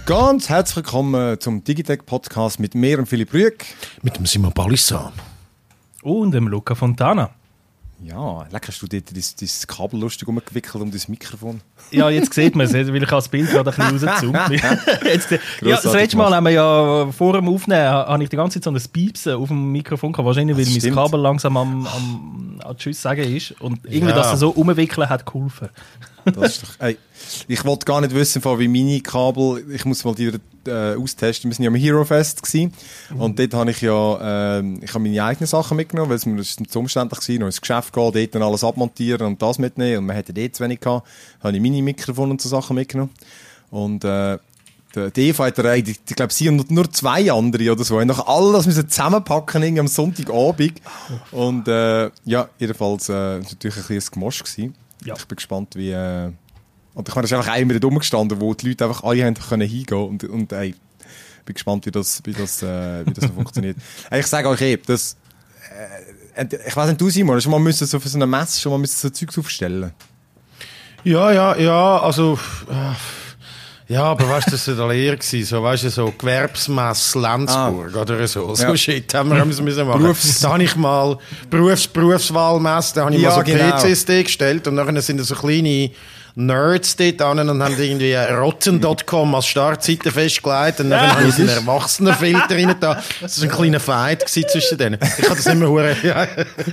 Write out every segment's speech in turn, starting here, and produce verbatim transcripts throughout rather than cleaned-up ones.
Ganz herzlich willkommen zum Digitech-Podcast mit mir und Philipp Rüegg. Mit dem Simon Balissan. Und dem Luca Fontana. Ja, lecker, hast du dort dein, dein Kabel lustig umgewickelt um dein Mikrofon? Ja, jetzt sieht man es, weil ich das Bild gerade ein bisschen rauszoome. Jetzt, ja, das letzte Mal haben wir ja vor dem Aufnehmen, habe ich die ganze Zeit so ein Piepsen auf dem Mikrofon gehabt. Wahrscheinlich, weil mein Kabel langsam am, am, am Tschüss sagen ist. Und irgendwie, ja. dass er so umwickeln hat geholfen. Das ist doch, ey, ich wollte gar nicht wissen, wie meine Kabel, ich muss mal die äh, austesten. Wir waren ja am Hero Fest gewesen, mhm. und dort habe ich ja äh, ich habe meine eigenen Sachen mitgenommen, weil es mir zu umständlich war, noch ins Geschäft gehen, dort dann alles abmontieren und das mitnehmen, und man hätte dort zu wenig gehabt, habe ich meine Mikrofone und so Sachen mitgenommen. Und äh, der Eva hat er, ich glaube, sie und nur zwei andere oder so, haben noch alles müssen zusammenpacken irgendwie am Sonntagabend. Und äh, ja, jedenfalls äh, war es natürlich ein bisschen ein Gemosch gewesen. Ja. Ich bin gespannt, wie... Äh, und ich meine, da ist einfach einmal rumgestanden, wo die Leute einfach alle haben können hingehen und, und ey, bin gespannt, wie das, wie das, äh, wie das so funktioniert. Ich sage euch eben, das, äh, ich weiss nicht, du Simon, schon mal müssen so für so eine Messe schon mal müssen so Zeugs aufstellen. Ja, ja, ja, also, äh, ja, aber weißt du, das war eine Lehre gewesen, so, weißt du, so Gewerbsmesse Lenzburg, ah. oder so, so ja. Shit haben wir müssen machen. Berufs- da habe ich mal Berufs- Berufswahlmesse, da habe ich ja, mal so genau. P C S D gestellt und dann sind da so kleine Nerds dort an und haben irgendwie rotten Punkt com als Startseite festgelegt und dann ja, haben sie einen Erwachsenenfilter rein da. Das war ein kleiner Fight zwischen denen. Ich habe das immer hure. Ja.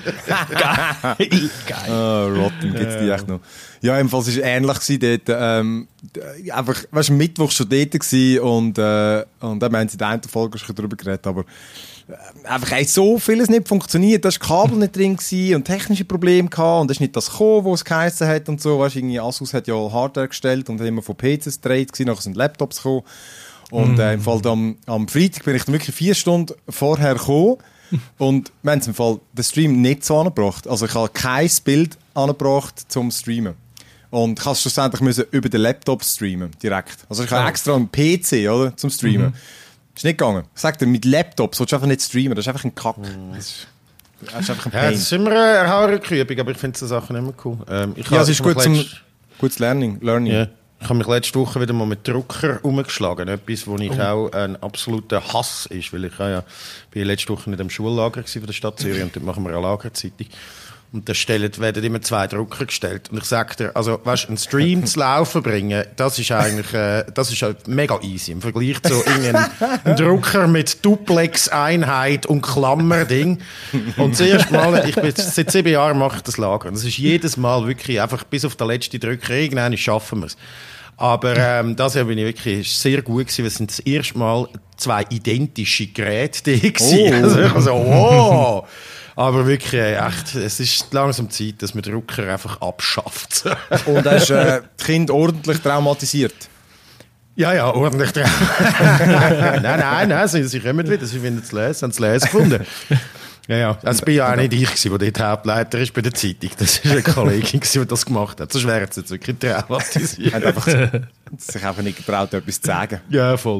Geil. Geil. Oh, Rotten gibt's die echt noch. Ja, ebenfalls war es ähnlich gewesen dort. Ähm, einfach, weißt du, Mittwoch schon dort gewesen und, äh, und dann haben sie in der einen Folge schon darüber geredet, aber äh, einfach hat so vieles nicht funktioniert. Da war das Kabel nicht drin gewesen und technische Probleme gehabt und es ist nicht das gekommen, was es geheissen hat und so. Weißt du, irgendwie Asus hat ja Hardware gestellt und hat immer von P Cs gedreht gewesen, nachher sind Laptops gekommen. Und äh, im Fall am, am Freitag bin ich dann wirklich vier Stunden vorher gekommen und wir haben im Fall den Stream nicht so angebracht. Also ich habe kein Bild angebracht zum Streamen. Und ich musste schlussendlich müssen über den Laptop streamen, direkt. Also ich habe oh. extra einen P C, oder, zum Streamen. Mhm. Ist nicht gegangen. Ich sag dir, mit Laptop sollst du einfach nicht streamen, das ist einfach ein Kack. Mhm. Das, ist, das ist einfach ein Pain. Ja, das ist immer eine Erfahrungsübung, aber ich finde diese Sachen immer cool. Ähm, ich ja, es ist gut zum gutes Learning. Learning. Yeah. Ich habe mich letzte Woche wieder mal mit Drucker umgeschlagen. Etwas, wo ich oh. auch ein absoluter Hass ist, weil ich ja, bin letzte Woche in dem Schullager von der Stadt Zürich und dort machen wir eine Lagerzeitung. Und da stellen, werden immer zwei Drucker gestellt. Und ich sag dir, also, weißt, einen Stream zu laufen bringen, das ist eigentlich, äh, das ist halt mega easy. Im Vergleich zu irgendeinem Drucker mit Duplex-Einheit und Klammerding. Und das erste Mal, ich bin, seit sieben Jahren mache ich das Lager. Und das ist jedes Mal wirklich einfach bis auf den letzten Drücker. Irgendwann schaffen wir es. Aber, ähm, das Jahr bin ich wirklich sehr gut gewesen. Wir sind das erste Mal zwei identische Geräte gewesen. Oh. Also, ich so, wow! Aber wirklich, echt, es ist langsam Zeit, dass man Drucker einfach abschafft. Und hast äh, das Kind ordentlich traumatisiert? Ja, ja, ordentlich traumatisiert. nein, nein, nein, sie, sie kommen wieder, sie finden es lesen, haben es lesen gefunden. Ja, ja, es war ja auch nicht ich, der dort Hauptleiter ist bei der Zeitung. Das war eine Kollegin, die das gemacht hat. Sonst wäre es jetzt wirklich traumatisiert. Hat einfach sich einfach nicht getraut, etwas zu sagen. Ja, voll.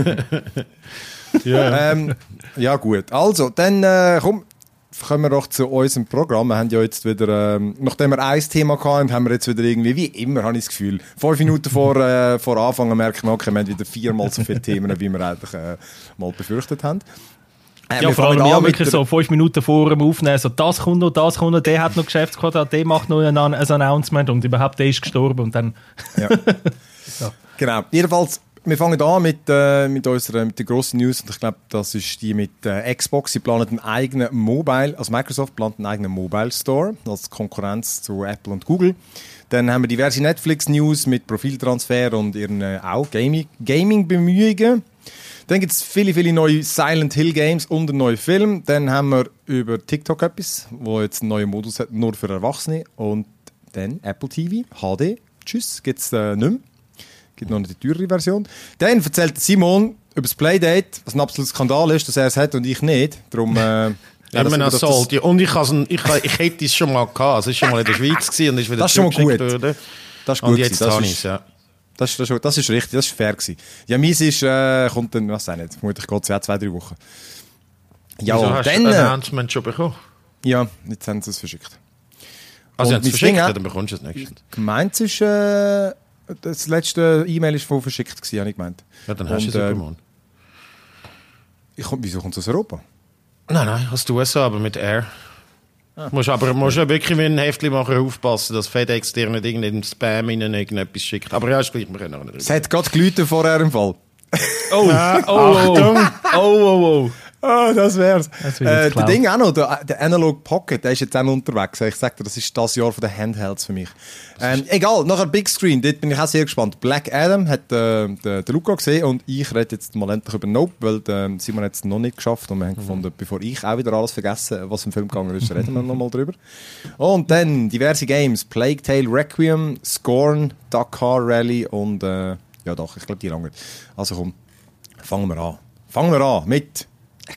ja. Ähm, ja, gut. Also, dann äh, komm. Kommen wir doch zu unserem Programm. Wir haben ja jetzt wieder, ähm, nachdem wir ein Thema hatten, haben wir jetzt wieder irgendwie, wie immer, habe ich das Gefühl, fünf Minuten vor, äh, vor Anfang merken wir, okay, wir haben wieder viermal so viele Themen, wie wir eigentlich äh, mal befürchtet haben. Äh, ja, vor allem ja wirklich so fünf Minuten vor dem Aufnehmen, so das kommt noch, das kommt noch, der hat noch Geschäftsquadrat, der macht noch ein, ein Announcement und überhaupt, der ist gestorben und dann... ja. ja. Genau, jedenfalls... Wir fangen an mit, äh, mit unserer mit der grossen News und ich glaube, das ist die mit äh, Xbox. Sie planen einen eigenen Mobile, also Microsoft plant einen eigenen Mobile Store als Konkurrenz zu Apple und Google. Dann haben wir diverse Netflix-News mit Profiltransfer und ihren äh, auch Gaming, Gaming-Bemühungen. Dann gibt es viele, viele neue Silent Hill Games und einen neuen Film. Dann haben wir über TikTok etwas, wo jetzt einen neuen Modus hat, nur für Erwachsene. Und dann Apple T V, H D. Tschüss, gibt es äh, nicht mehr. Gibt noch eine teurere Version. Dann erzählt Simon über das Playdate, was ein absoluter Skandal ist, dass er es hat und ich nicht. Darum, äh, ja, immer noch Sold. Ja, und ich, ich, ich hätte es schon mal gehabt. Es war schon mal in der Schweiz gewesen und ist wieder das ist schon mal gut. Worden. Das ist gut. Und jetzt das habe ich es, ja. Das ist, das, ist, das ist richtig, das ist fair gewesen. Ja, meins ist, äh, kommt dann, was auch nicht, vermutlich geht es ja zwei, drei Wochen. Ja, Wieso hast dann... du ein Announcement schon bekommen? Ja, jetzt haben sie es verschickt. Also, wenn du es verschickt hast, dann bekommst du es nächstes. Gemeint ist, äh, das letzte E-Mail war von verschickt, gewesen, habe ich gemeint. Ja, dann hast Und, du es äh, übermorgen. Ich, wieso kommt es aus Europa? Nein, nein, aus den U S A, aber mit Air. Ah. Musst aber musst ja wirklich wie ein Heftlimacher aufpassen, dass FedEx dir nicht irgendeinen Spam in irgendetwas schickt. Aber ja, ist gleich, wir können auch nicht. Es hat gerade geläutet vorher im Fall. Oh, Ah, oh, oh, Achtung! oh, oh, oh. Oh, das wär's. Das wird äh, jetzt der klar. Ding auch noch, der, der Analog Pocket, der ist jetzt auch noch unterwegs. Ich sag dir, das ist das Jahr von den Handhelds für mich. Ähm, egal, nachher Big Screen, dort bin ich auch sehr gespannt. Black Adam hat äh, der, der Luca gesehen und ich rede jetzt mal endlich über Nope, weil äh, Simon hat es noch nicht geschafft und wir haben gefunden, bevor ich auch wieder alles vergesse, was im Film gegangen ist, reden wir nochmal drüber. Und dann diverse Games, Plague Tale Requiem, Scorn, Dakar Rally und äh, ja doch, ich glaube die lange. Also komm, fangen wir an. Fangen wir an mit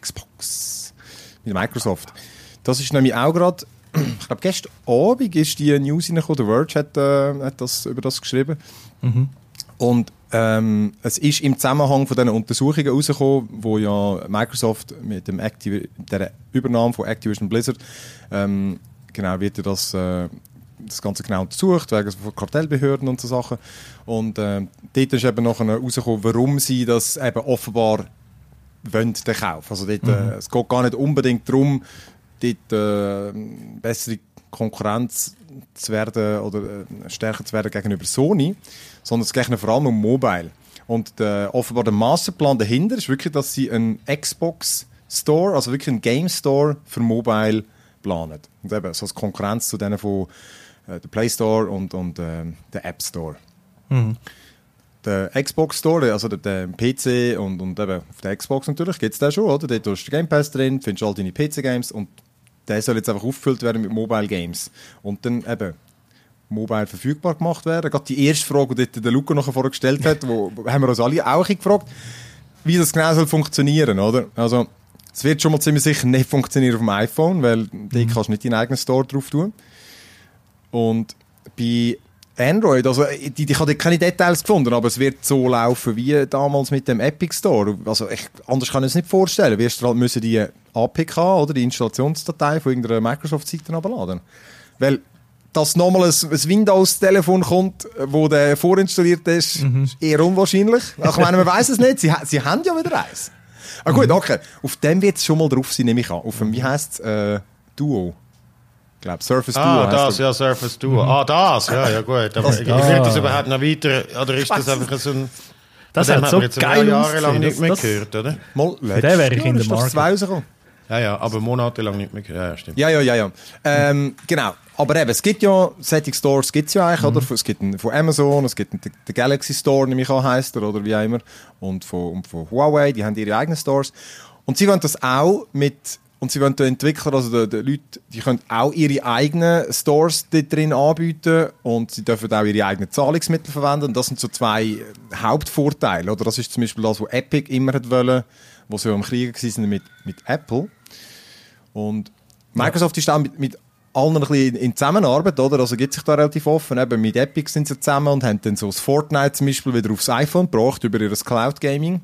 Xbox, mit Microsoft. Das ist nämlich auch gerade, ich glaube gestern Abend ist die News reingekommen, der Verge hat, äh, hat das, über das geschrieben. Mhm. Und ähm, es ist im Zusammenhang von diesen Untersuchungen rausgekommen, wo ja Microsoft mit dem Activ- der Übernahme von Activision Blizzard, ähm, genau wird ja das, äh, das Ganze genau untersucht, wegen von Kartellbehörden und so Sachen. Und äh, dort ist eben nachher rausgekommen, warum sie das eben offenbar wollen, den Kauf. Also dort, Mhm. äh, es geht gar nicht unbedingt darum, dort äh, bessere Konkurrenz zu werden oder äh, stärker zu werden gegenüber Sony, sondern es geht vor allem um Mobile. Und der, offenbar der Masterplan dahinter ist wirklich, dass sie einen Xbox Store, also wirklich einen Game Store für Mobile planen. Und eben so als Konkurrenz zu denen von äh, der Play Store und, und äh, der App Store. Mhm. Der Xbox Store, also der, der P C und, und eben auf der Xbox natürlich gibt es den schon, oder? Dort hast du den Game Pass drin, findest all deine P C-Games und der soll jetzt einfach aufgefüllt werden mit Mobile Games. Und dann eben mobile verfügbar gemacht werden. Gerade die erste Frage, die der Luca noch vorher gestellt hat, wo, wo haben wir uns alle auch gefragt, wie das genau soll funktionieren, oder? Also, es wird schon mal ziemlich sicher nicht funktionieren auf dem iPhone, weil mhm. da kannst du nicht deinen eigenen Store drauf tun. Und bei Android, also die, ich habe keine Details gefunden, aber es wird so laufen wie damals mit dem Epic Store. Also ich, anders kann ich es nicht vorstellen. Wirst du halt müssen die A P K oder die Installationsdatei von irgendeiner Microsoft-Seite abladen. Weil dass nochmal ein, ein Windows-Telefon kommt, wo der vorinstalliert ist, mhm. ist eher unwahrscheinlich. Ich meine, man weiß es nicht. Sie, sie haben ja wieder eins. Ah gut, okay. Auf dem wird es schon mal drauf sein, nehme ich an. Auf dem, wie heisst es? Äh, Duo. Ich glaube, Surface Duo. Ah, das, ja, Surface Duo. Mhm. Ah, das, ja, ja, gut. Aber das, ah. Wird das überhaupt noch weiter, oder ist das einfach so ein... Das hat so geil jahrelang nicht mehr das, gehört, oder? Mal, für den wäre ich in der Marke. Ja, ja, aber monatelang nicht mehr gehört. Ja, ja, stimmt. Ja, ja, ja, ja. Ähm, genau. Aber eben, es gibt ja, Setting Stores gibt es ja eigentlich, mhm. oder? Es gibt einen von Amazon, es gibt einen, den Galaxy Store, nämlich auch heisst er, oder wie auch immer. Und von, und von Huawei, die haben ihre eigenen Stores. Und sie wollen das auch mit... Und sie wollen den Entwicklern, also die, die Leute, die können auch ihre eigenen Stores dort drin anbieten und sie dürfen auch ihre eigenen Zahlungsmittel verwenden. Und das sind so zwei Hauptvorteile. Oder das ist zum Beispiel das, was Epic immer hat wollen, wo sie am Kriegen waren mit, mit Apple. Und Microsoft ja. ist auch mit, mit allen ein bisschen in Zusammenarbeit, oder? Also gibt sich da relativ offen. Eben mit Epic sind sie zusammen und haben dann so das Fortnite zum Beispiel wieder aufs iPhone gebracht über ihr Cloud Gaming.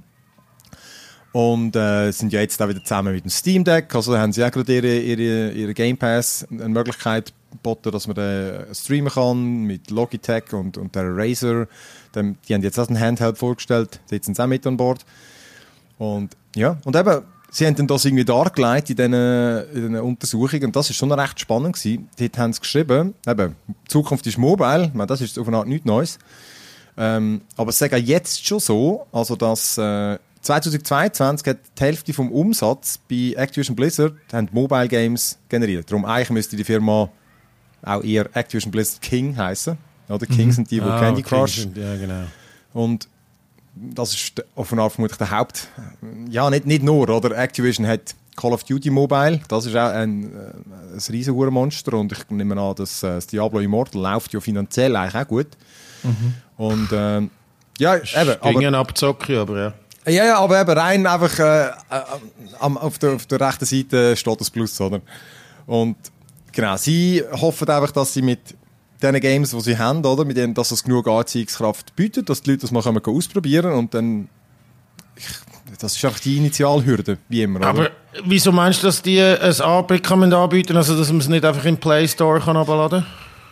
Und äh, sind ja jetzt auch wieder zusammen mit dem Steam Deck. Also haben sie auch gerade ihre, ihre, ihre Game Pass eine Möglichkeit geboten, dass man den streamen kann mit Logitech und, und der Razer. Dem, die haben jetzt auch ein Handheld vorgestellt. Die sind auch mit an Bord. Und ja, und eben, sie haben dann das irgendwie dargelegt in diesen, in diesen Untersuchungen. Und das war schon recht spannend gewesen. Dort haben sie geschrieben, eben, die Zukunft ist mobile. Ich meine, das ist auf eine Art nichts Neues. Ähm, aber es ist jetzt schon so, also dass äh, zweitausendzweiundzwanzig hat die Hälfte vom Umsatz bei Activision Blizzard haben Mobile Games generiert. Darum eigentlich müsste die Firma auch eher Activision Blizzard King heißen. Oder King mhm. sind die, die ah, Candy Crush. Sind, ja, genau. Und das ist auf eine Art vermutlich der Haupt... Ja, nicht, nicht nur, oder? Activision hat Call of Duty Mobile. Das ist auch ein, ein riesen Monster und ich nehme an, dass das Diablo Immortal läuft ja finanziell eigentlich auch gut. Mhm. Und ähm, ja, eben... Aber ein Abzocken, aber ja. Ja, ja, aber eben rein einfach äh, äh, auf, der, auf der rechten Seite steht das Plus, oder? Und genau, sie hoffen einfach, dass sie mit diesen Games, die sie haben, oder, mit denen, dass es genug Anziehungskraft bietet, dass die Leute das mal können ausprobieren können und dann ich, das ist einfach die Initialhürde, wie immer. Oder? Aber wieso meinst du, dass die ein A P K anbieten, also dass man es nicht einfach im Play Store kann abladen kann?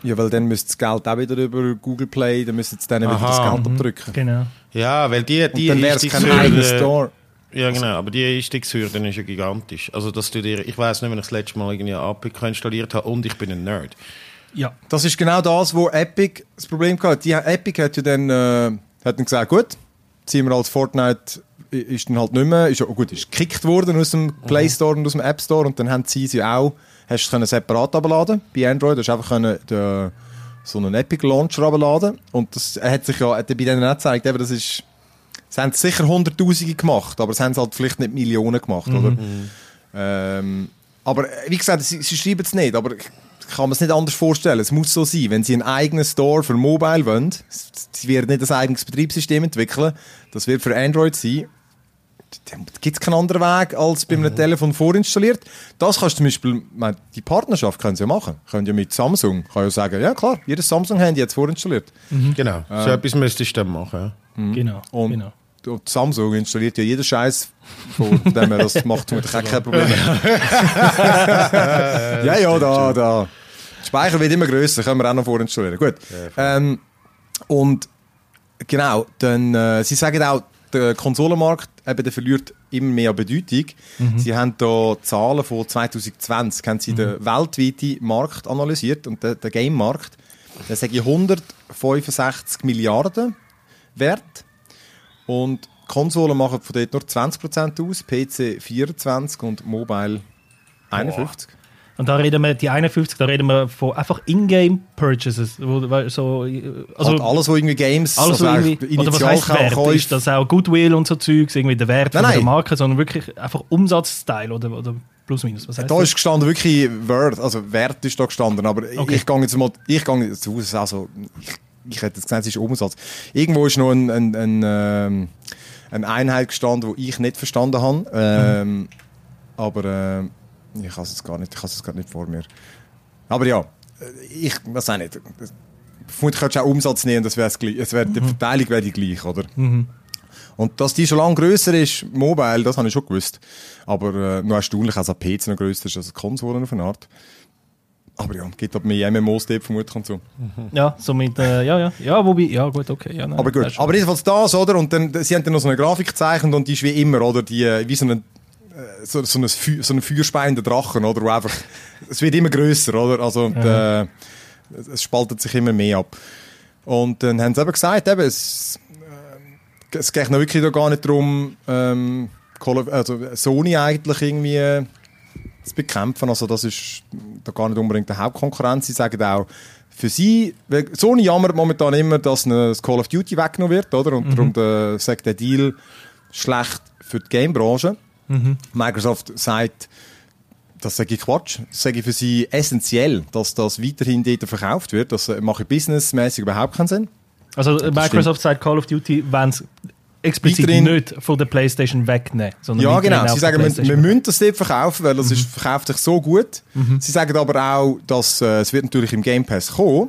Ja, weil dann müsste das Geld auch wieder über Google Play, dann müsste dann wieder Aha. das Geld Mhm. abdrücken. Genau. Ja, weil die, die Und dann wäre es kein eigener Einstiegshürde- Store. Ja, genau, aber die Einstiegshürde ist ja gigantisch. Also, dass du dir, ich weiss nicht, wenn ich das letzte Mal irgendwie eine A P I installiert habe und ich bin ein Nerd. Ja. Das ist genau das, wo Epic das Problem hatte. Die Epic hat ja dann, äh, hat dann gesagt, gut, ziehen wir als Fortnite, ist dann halt nicht mehr, ist, oh gut, ist gekickt worden aus dem Play Store und aus dem App Store und dann haben sie sie auch, hast du es separat abladen bei Android, hast du einfach können, den, so einen Epic Launcher abladen und das hat sich ja hat bei denen auch gezeigt, eben, das ist, es haben sicher Hunderttausende gemacht, aber es haben halt vielleicht nicht Millionen gemacht, Mhm. oder? Ähm, aber wie gesagt, sie, sie schreiben es nicht, aber ich kann mir es nicht anders vorstellen. Es muss so sein, wenn sie einen eigenen Store für Mobile wollen, sie werden nicht ein eigenes Betriebssystem entwickeln, das wird für Android sein, dann gibt es keinen anderen Weg als bei einem Telefon vorinstalliert. Das kannst du zum Beispiel, meine, die Partnerschaft können sie ja machen. Können ja mit Samsung, kann ja sagen, ja klar, jedes Samsung-Handy hat es vorinstalliert. Genau, so etwas müsstest du dann machen. Ja. Genau. Und, genau. und Samsung installiert ja jeden Scheiß vor, von dem her, das macht vermutlich auch kein Problem. ja, ja, da, da. Der Speicher wird immer grösser, können wir auch noch vorinstallieren. Gut. Ähm, und genau, dann, äh, sie sagen auch, der Konsolenmarkt eben, der verliert immer mehr Bedeutung. Mhm. Sie haben da Zahlen von zwanzig zwanzig, haben sie mhm. den weltweiten Markt analysiert und den, den Game-Markt. Der sage ich hundertfünfundsechzig Milliarden wert. Und Konsolen machen von dort nur zwanzig Prozent aus, P C vierundzwanzig und Mobile einundfünfzig. Boah. Und da reden wir, die einundfünfzig, da reden wir von einfach In-Game-Purchases. Wo, so, also halt alles, was irgendwie Games, alles, also irgendwie, oder was heisst Wert? Ist das auch Goodwill und so Zeugs, irgendwie der Wert nein, von nein. der Marke, sondern wirklich einfach Umsatzteil oder, oder plus minus? Was heisst da das? ist gestanden wirklich Wert, also Wert ist da gestanden, aber okay. ich gehe jetzt mal, ich gehe jetzt aus, also ich, ich hätte jetzt gesagt, es ist Umsatz. Irgendwo ist noch ein, ein, ein, ähm, eine Einheit gestanden, die ich nicht verstanden habe, ähm, mhm. aber äh, ich habe es gar nicht, ich habe es gar nicht vor mir. Aber ja, ich weiß auch nicht. Vermutlich könntest du auch Umsatz nehmen, das wäre es wär, mhm. die Verteilung wäre die gleich, oder? Mhm. Und dass die schon lange grösser ist, Mobile, das habe ich schon gewusst. Aber äh, noch erstaunlich, als P C noch grösser ist als Konsolen auf eine Art. Aber ja, gibt halt mehr M M Os dort vermutlich und so. Mhm. Ja, so mit, äh, ja, ja, ja, wobei, ja gut, okay. Ja, nein, aber gut, aber jedenfalls das, oder? Und dann, sie haben dann noch so eine Grafik gezeichnet und die ist wie immer, oder? Die, wie so eine So, so, ein Feu- so ein feuerspeiender Drachen, oder? Wo einfach, es wird immer grösser, oder? Also, ja. äh, es spaltet sich immer mehr ab. Und dann haben sie eben gesagt, eben, es, äh, es geht noch wirklich da gar nicht darum, ähm, also Sony eigentlich irgendwie äh, zu bekämpfen. Also, das ist da gar nicht unbedingt der Hauptkonkurrenz. Sie sagen auch, für sie, Sony jammert momentan immer, dass das Call of Duty weggenommen wird, oder? Und mhm. darum der, sagt der Deal schlecht für die Gamebranche. Mhm. Microsoft sagt, das sage ich Quatsch, das sage ich für sie essentiell, dass das weiterhin dort verkauft wird. Das mache businessmäßig überhaupt keinen Sinn. Also das Microsoft stimmt. Sagt Call of Duty, wenn es explizit weiterhin nicht von der PlayStation wegnehmen. Ja, genau. Sie sagen, wir, wir müssen das dort verkaufen, weil das mhm. ist, verkauft sich so gut. Mhm. Sie sagen aber auch, dass äh, es wird natürlich im Game Pass kommen.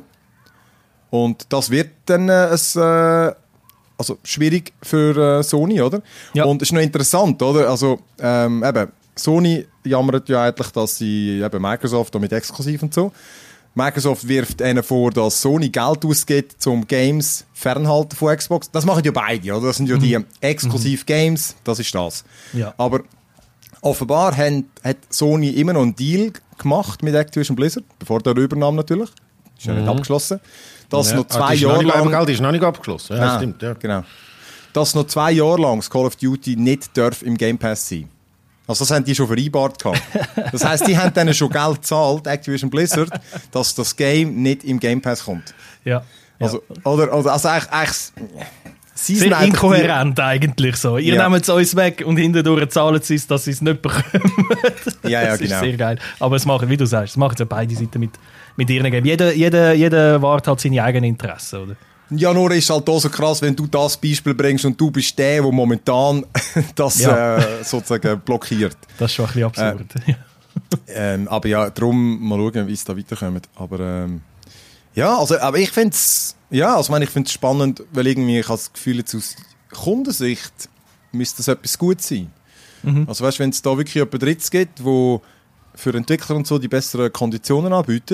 Und das wird dann äh, ein... Äh, also schwierig für äh, Sony, oder? Ja. Und es ist noch interessant, oder? Also, ähm, eben, Sony jammert ja eigentlich, dass sie eben Microsoft mit exklusiv und so. Microsoft wirft ihnen vor, dass Sony Geld ausgibt, um Games fernhalten von Xbox. Das machen ja beide, oder? Das sind ja mhm. die exklusiv Games, das ist das. Ja. Aber offenbar haben, hat Sony immer noch einen Deal gemacht mit Activision Blizzard, bevor der Übernahme natürlich. Ist ja mhm. nicht abgeschlossen. Dass ja. noch zwei ah, Jahre lang... Geld ist noch nicht abgeschlossen. Ja, Nein, stimmt, ja. Genau. Dass noch zwei Jahre lang das Call of Duty nicht darf im Game Pass sein. Also das haben die schon vereinbart gehabt. Das heisst, die haben denen schon Geld gezahlt, Activision Blizzard, dass das Game nicht im Game Pass kommt. Ja. Also, ja. Oder, oder, also eigentlich... eigentlich Sie sehr inkohärent die, eigentlich so. Ihr ja. nehmt es uns weg und hintendurch zahlen sie es, dass sie es nicht bekommen. Ja, ja, das genau. ist sehr geil. Aber es machen, wie du sagst, es machen ja beide Seiten mit, mit ihren Games. Jeder, jeder, jeder Wart hat seine eigenen Interessen, oder? Ja, nur ist halt auch so krass, wenn du das Beispiel bringst und du bist der, der momentan das ja. äh, sozusagen blockiert. Das ist schon ein bisschen absurd. Äh, ähm, aber ja, darum mal schauen, wie es da weiterkommt. Aber ähm, ja, also, aber ich finde es ja, also, ich finde es spannend, weil irgendwie ich habe das Gefühl, jetzt aus Kundensicht müsste das etwas gut sein. Mhm. Also weißt, wenn es da wirklich jemand Drittes gibt, der für Entwickler und so die besseren Konditionen anbietet,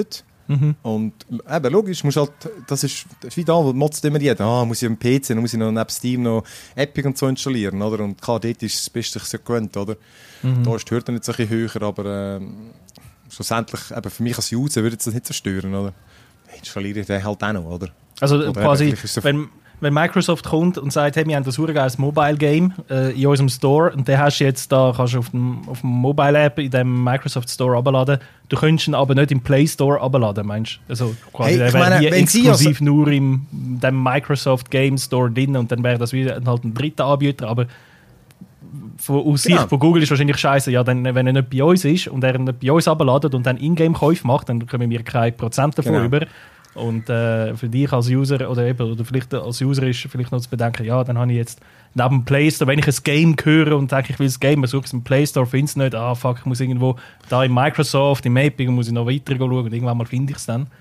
Mhm. Und eben, logisch, musst halt, das ist, das ist wie da, wo motzt immer jeder, ah, muss ich am P C, dann muss ich noch neben Steam noch Epic und so installieren, oder? Und klar, dort ist das Beste sich gewöhnt, oder? Mhm. Da ist die Hürde nicht so ein bisschen höher, aber äh, schlussendlich, eben für mich als User würde das nicht so stören, oder? Installiere ich den halt auch noch, oder? Also oder quasi, wenn, wenn Microsoft kommt und sagt, hey, wir haben das urgeiles Mobile-Game äh, in unserem Store und den hast du jetzt da, kannst du auf dem, auf dem Mobile-App in dem Microsoft Store runterladen, du könntest ihn aber nicht im Play Store runterladen, meinst du? Also quasi, hey, der wäre hier exklusiv also nur im dem Microsoft Game Store drin und dann wäre das wieder halt ein dritter Anbieter, aber von, aus Sicht genau. von Google ist wahrscheinlich scheiße, ja, dann, wenn er nicht bei uns ist und er nicht bei uns runterladet und dann Ingame-Käufe macht, dann kommen wir kein Prozent davon genau. über. Und äh, für dich als User oder eben, oder vielleicht als User ist vielleicht noch zu bedenken, ja, dann habe ich jetzt neben dem Play Store, wenn ich ein Game höre und denke, ich will das Game, suche es im Play Store, finde es nicht, ah fuck, ich muss irgendwo da in Microsoft, im Epic, muss ich noch weiter schauen und irgendwann mal finde ich es dann.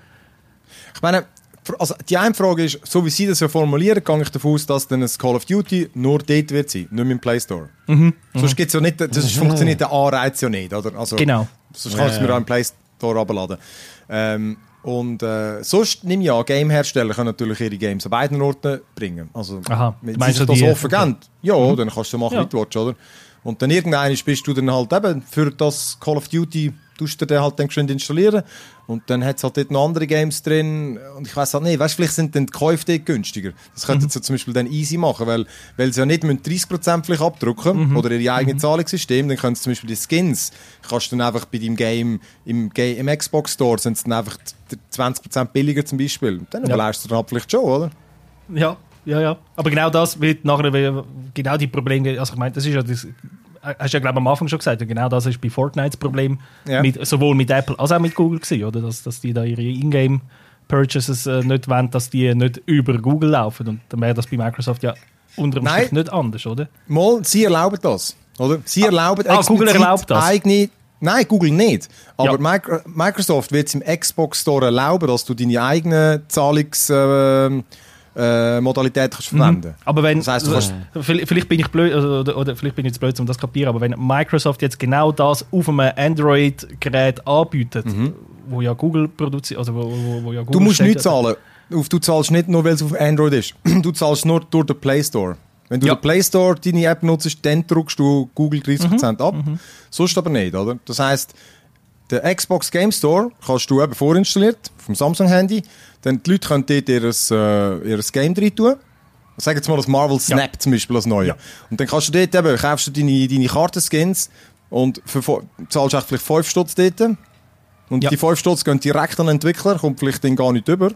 Ich meine, also die eine Frage ist, so wie Sie das ja formulieren, gehe ich davon aus, dass dann ein Call of Duty nur dort wird sein, nicht mehr im Play Store. Mhm. Sonst gibt's ja nicht, das mhm. funktioniert der Anreiz ja nicht, oder? Also, genau. Sonst kannst du es mir auch im Play Store runterladen. Ähm, Und äh, sonst nehme ich an, Game-Hersteller können natürlich ihre Games an beiden Orten bringen. Also, Aha, wenn sie sich das offen geben, ja, mhm. dann kannst du machen, ja. wie du willst, oder? Und dann irgendwann bist du dann halt eben für das Call of Duty, tust du den halt dann schön installieren und dann hat es halt dort noch andere Games drin und ich weiss halt nicht, weißt, vielleicht sind dann die Käufe dort günstiger. Das könnten mhm. sie zum Beispiel dann easy machen, weil, weil sie ja nicht dreißig Prozent vielleicht abdrücken mhm. oder ihre eigenen mhm. Zahlungssystem, dann können sie zum Beispiel die Skins, kannst du dann einfach bei deinem Game, im, Game, im Xbox Store sind es dann einfach zwanzig Prozent billiger zum Beispiel. Dann ja. überlegst du dann halt vielleicht schon, oder? Ja. Ja, ja. Aber genau das wird nachher genau die Probleme. Also ich meine, das ist ja das, hast du ja glaube am Anfang schon gesagt, genau das ist bei Fortnite das Problem, ja. mit, sowohl mit Apple als auch mit Google gewesen, oder? Dass, dass die da ihre Ingame-Purchases äh, nicht wollen, dass die nicht über Google laufen. Und dann wäre das bei Microsoft ja unterm Strich nicht anders, oder? Mal, sie erlauben das, oder? Sie ah, erlauben ah, Google erlaubt das. eigene... Nein, Google nicht. Aber ja. Microsoft wird es im Xbox Store erlauben, dass du deine eigenen Zahlungs... Äh, Äh, Modalität kannst verwenden. Mhm. Aber wenn, das heisst, du kannst vielleicht bin ich blöd oder, oder vielleicht bin ich jetzt blöd, um das zu kapieren, aber wenn Microsoft jetzt genau das auf einem Android-Gerät anbietet, mhm. wo ja Google produziert, also wo, wo, wo ja Google du musst steht, nicht zahlen. Du zahlst nicht nur, weil es auf Android ist. Du zahlst nur durch den Play Store. Wenn du ja. den Play Store deine App nutzt, dann drückst du Google dreißig Prozent mhm. ab. Mhm. Sonst aber nicht, oder? Das heisst, der Xbox Game Store kannst du eben vorinstalliert, vom Samsung-Handy. Dann die Leute können dort ihr, äh, ihr Game drin tun. Sag jetzt mal das Marvel Snap ja. zum Beispiel als Neue. Ja. Und dann kannst du dort eben, kaufst du deine, deine Kartenskins und für, zahlst du vielleicht fünf Stutz dort. Und ja. die fünf Stutz gehen direkt an den Entwickler, kommt vielleicht dann gar nicht über.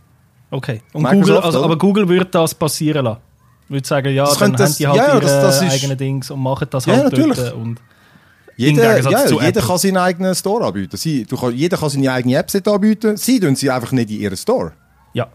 Okay. Und Google, also, aber Google würde das passieren lassen? Würde sagen, ja, das dann haben die halt ja, ihre das, das ist, eigenen Dings und machen das halt ja, dort. Und Jeder, ja, jeder kann seinen eigenen Store anbieten. Sie, du kann, jeder kann seine eigene App anbieten. Sie tun sie einfach nicht in ihren Store. Ja.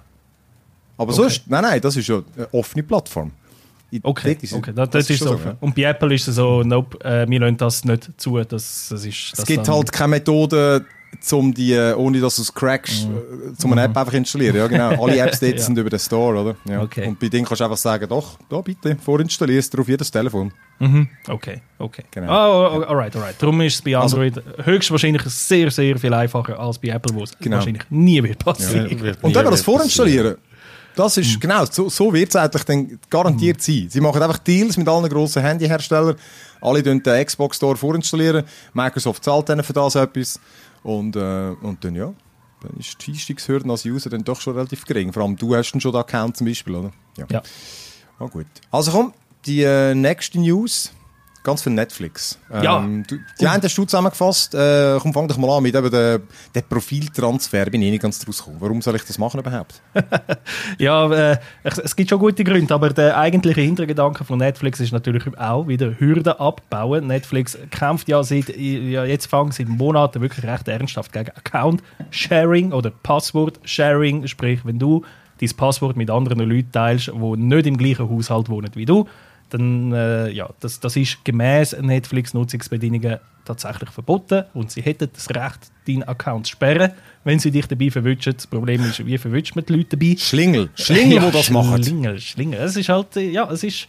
Aber okay. sonst, nein, nein, das ist ja eine offene Plattform. Okay, ist, okay. das, das, das ist so. so ja. Und bei Apple ist es so, nope, äh, wir lassen das nicht zu. Das, das ist, das es gibt halt keine Methode, um die, ohne dass du es crackst, mhm. zum eine App einfach installieren. Ja, genau. Alle Apps dort ja. sind über den Store, oder? Ja. Okay. Und bei denen kannst du einfach sagen, doch, da bitte, vorinstallier es auf jedes Telefon. Mhm. Okay, okay. Genau. Oh, oh, alright, alright. Darum ist es bei Android also, höchstwahrscheinlich sehr, sehr viel einfacher als bei Apple, wo es genau. wahrscheinlich nie wird passieren. Ja, wird und eben das Vorinstallieren, das ist, mhm. genau, so, so wird es eigentlich dann garantiert mhm. sein. Sie machen einfach Deals mit allen grossen Handyherstellern. Alle den Xbox Store vorinstallieren. Microsoft zahlt dann für das etwas. Und, äh, und dann, ja, dann ist die Einstiegshürde als User dann doch schon relativ gering. Vor allem, du hast schon den Account zum Beispiel, oder? Ja. ja. Oh, gut. Also komm, die äh, nächste News, ganz für Netflix. Ähm, ja. Du, die einen hast du zusammengefasst. Äh, komm, fang doch mal an mit eben der, der Profiltransfer. Bin ich nicht ganz draus gekommen. Warum soll ich das machen überhaupt? ja, äh, es gibt schon gute Gründe, aber der eigentliche Hintergedanke von Netflix ist natürlich auch wieder Hürden abbauen. Netflix kämpft ja seit ja, jetzt fangen seit Monaten wirklich recht ernsthaft gegen Account-Sharing oder Passwort-Sharing. Sprich, wenn du dein Passwort mit anderen Leuten teilst, die nicht im gleichen Haushalt wohnen wie du, dann, äh, ja, das, das ist gemäß Netflix-Nutzungsbedingungen tatsächlich verboten und sie hätten das Recht, deinen Account zu sperren, wenn sie dich dabei verwünschen. Das Problem ist, wie verwünscht man die Leute dabei? Schlingel, Schlingel, ja, wo das machen. Schlingel, Schlingel. Es ist halt, ja, es ist,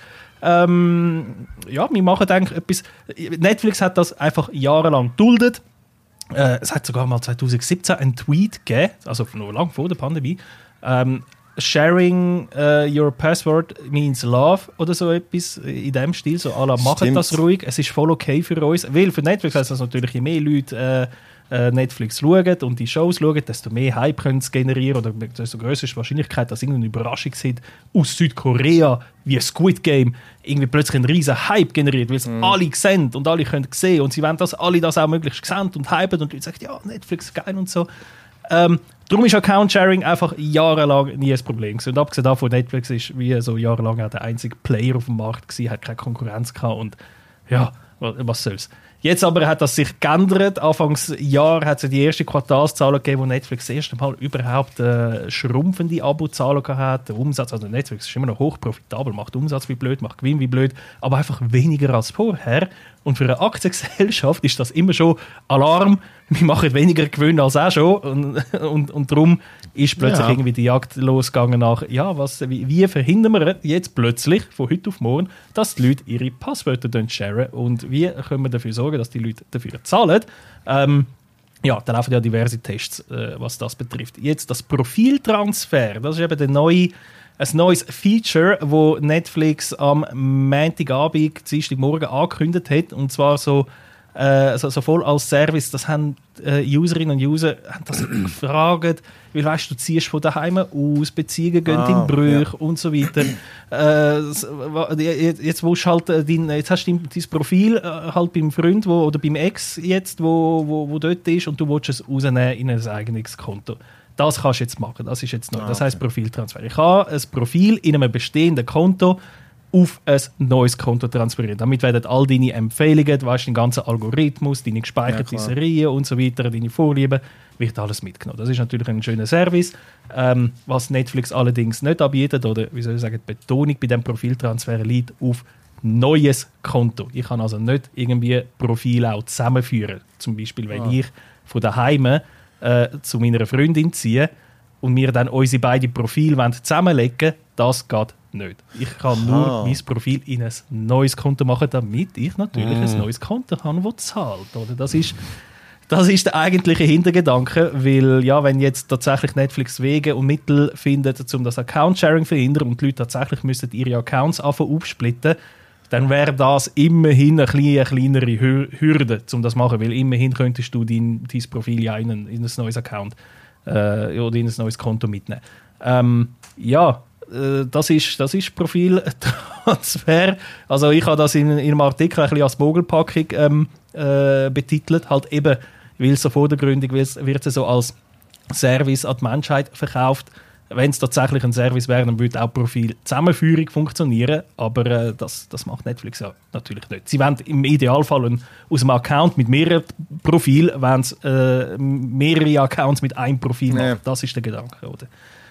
ähm, ja, wir machen eigentlich etwas, Netflix hat das einfach jahrelang geduldet Äh, es hat sogar mal zwanzig siebzehn einen Tweet gegeben, also noch lange vor der Pandemie, ähm, Sharing uh, your password means love oder so etwas in dem Stil, so alle machen das ruhig, es ist voll okay für uns, weil für Netflix heißt das natürlich, je mehr Leute äh, äh, Netflix schauen und die Shows schauen, desto mehr Hype können sie generieren oder desto größer ist die Wahrscheinlichkeit, dass irgendeine Überraschung sind aus Südkorea wie Squid Game irgendwie plötzlich einen riesen Hype generiert, weil es mm. alle sehen und alle können sehen und sie wollen, dass alle das auch möglichst sehen und hypen und die Leute sagen, ja, Netflix geil und so. Ähm, darum ist Account-Sharing einfach jahrelang nie ein Problem gewesen. Und abgesehen davon, Netflix ist wie so jahrelang auch der einzige Player auf dem Markt gewesen, hat keine Konkurrenz gehabt und ja, was soll's. Jetzt aber hat das sich geändert. Anfangs Jahr hat es die erste Quartalszahlen gegeben, wo Netflix das erste Mal überhaupt äh, schrumpfende Abozahlen hatte. Der Umsatz, also Netflix ist immer noch hochprofitabel, macht Umsatz wie blöd, macht Gewinn wie blöd, aber einfach weniger als vorher. Und für eine Aktiengesellschaft ist das immer schon Alarm. Wir machen weniger Gewinn als auch schon. Und, und, und darum ist plötzlich ja. irgendwie die Jagd losgegangen nach, ja, was, wie, wie verhindern wir jetzt plötzlich, von heute auf morgen, dass die Leute ihre Passwörter sharen und wie können wir dafür sorgen, dass die Leute dafür zahlen. Ähm, ja, da laufen ja diverse Tests, äh, was das betrifft. Jetzt das Profiltransfer, das ist eben der neue ein neues Feature, das Netflix am Montagabend, Dienstagmorgen angekündigt hat. Und zwar so, äh, so, so voll als Service. Das haben äh, Userinnen und User haben das gefragt, weil weißt du, ziehst von daheim aus, Beziehungen gehen ah, in Brüche ja. und so weiter. Äh, jetzt, wo halt dein, jetzt hast du dein, dein Profil äh, halt beim Freund wo, oder beim Ex, jetzt, wo, wo, wo dort ist, und du willst es rausnehmen in ein eigenes Konto. Das kannst du jetzt machen, das ist jetzt neu. Ah, okay. Das heisst Profiltransfer. Ich kann ein Profil in einem bestehenden Konto auf ein neues Konto transferieren. Damit werden all deine Empfehlungen, du weißt, den ganzen Algorithmus, deine gespeicherten ja, Serien und so weiter, deine Vorlieben, wird alles mitgenommen. Das ist natürlich ein schöner Service. Ähm, was Netflix allerdings nicht anbietet, oder wie soll ich sagen, die Betonung bei dem Profiltransfer liegt auf neues Konto. Ich kann also nicht irgendwie Profile auch zusammenführen. Zum Beispiel, wenn ah. ich von daheim Äh, zu meiner Freundin ziehen und wir dann unsere beiden Profile zusammenlegen wollen, das geht nicht. Ich kann nur ah. mein Profil in ein neues Konto machen, damit ich natürlich mm. ein neues Konto habe, das zahlt. Oder? Das ist, das ist der eigentliche Hintergedanke, weil ja, wenn jetzt tatsächlich Netflix Wege und Mittel findet, um das Account-Sharing zu verhindern und die Leute tatsächlich müssen ihre Accounts anfangen aufsplitten, dann wäre das immerhin eine, kleine, eine kleinere Hürde, um das zu machen, weil immerhin könntest du dein, dein Profil ja in ein, in ein neues Account äh, oder in ein neues Konto mitnehmen. Ähm, ja, äh, das ist, das ist Profiltransfer. Also ich habe das in, in einem Artikel ein bisschen als Mogelpackung ähm, äh, betitelt, halt eben, weil so vordergründig wird es so als Service an die Menschheit verkauft. Wenn es tatsächlich ein Service wäre, dann würde auch Profil-Zusammenführung funktionieren, aber äh, das, das macht Netflix ja natürlich nicht. Sie wollen im Idealfall ein, aus einem Account mit mehreren Profilen äh, mehrere Accounts mit einem Profil machen. Ja. Das ist der Gedanke, oder?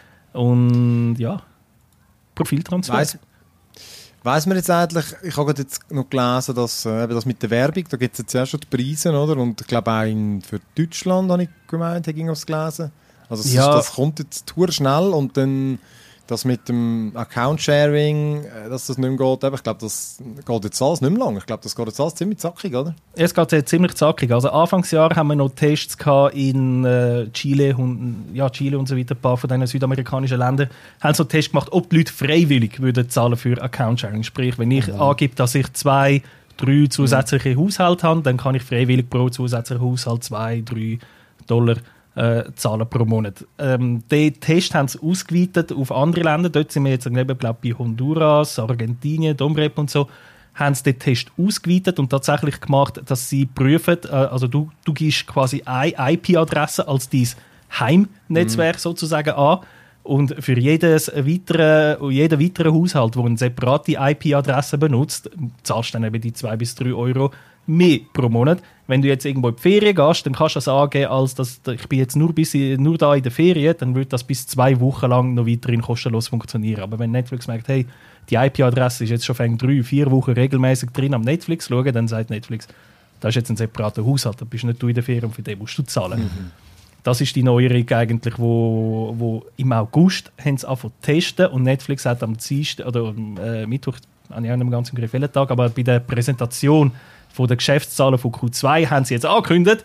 Und ja, Profiltransfer. Weiss, weiss man jetzt eigentlich, ich habe jetzt noch gelesen, dass äh, das mit der Werbung, da gibt es jetzt ja schon die Preise, oder? Und ich glaube auch in, für Deutschland, habe ich gemeint, habe ich irgendwas gelesen. Also das, ja. ist, das kommt jetzt tour schnell und dann das mit dem Account-Sharing, dass das nicht mehr geht, ich glaube, das geht jetzt alles nicht mehr lang. Ich glaube, das geht jetzt alles ziemlich zackig, oder? Es geht jetzt ziemlich zackig. Also Anfangsjahr haben wir noch Tests gehabt in äh, Chile, und, ja, Chile und so weiter, ein paar von diesen südamerikanischen Ländern, haben so Tests gemacht, ob die Leute freiwillig würden zahlen für Account-Sharing. Sprich, wenn ich mhm. angebe, dass ich zwei, drei zusätzliche mhm. Haushalte habe, dann kann ich freiwillig pro zusätzlichen Haushalt zwei, drei Dollar Äh, zahlen pro Monat. Ähm, den Test haben sie ausgeweitet auf andere Länder. Dort sind wir jetzt, glaube ich, bei Honduras, Argentinien, Domrep und so, haben sie den Test ausgeweitet und tatsächlich gemacht, dass sie prüfen, äh, also du, du gibst quasi eine I P-Adresse als dein Heimnetzwerk mhm. sozusagen an und für jedes weitere, jeden weiteren Haushalt, der eine separate I P-Adresse benutzt, zahlst du dann eben die zwei bis drei Euro mehr pro Monat. Wenn du jetzt irgendwo in die Ferien gehst, dann kannst du das angeben, als dass ich bin jetzt nur, bis, nur da in der Ferien, dann wird das bis zwei Wochen lang noch weiterhin kostenlos funktionieren. Aber wenn Netflix merkt, hey, die I P-Adresse ist jetzt schon fängt drei, vier Wochen regelmäßig drin am Netflix schauen, dann sagt Netflix, das ist jetzt ein separater Haushalt, da bist nicht du in der Ferien und für den musst du zahlen. Mhm. Das ist die Neuerung eigentlich, wo, wo im August haben sie angefangen zu testen und Netflix hat am Dienstag oder am äh, Mittwoch, an einem ganzen Griffellentag, aber bei der Präsentation von den Geschäftszahlen von Q zwei haben sie jetzt angekündigt,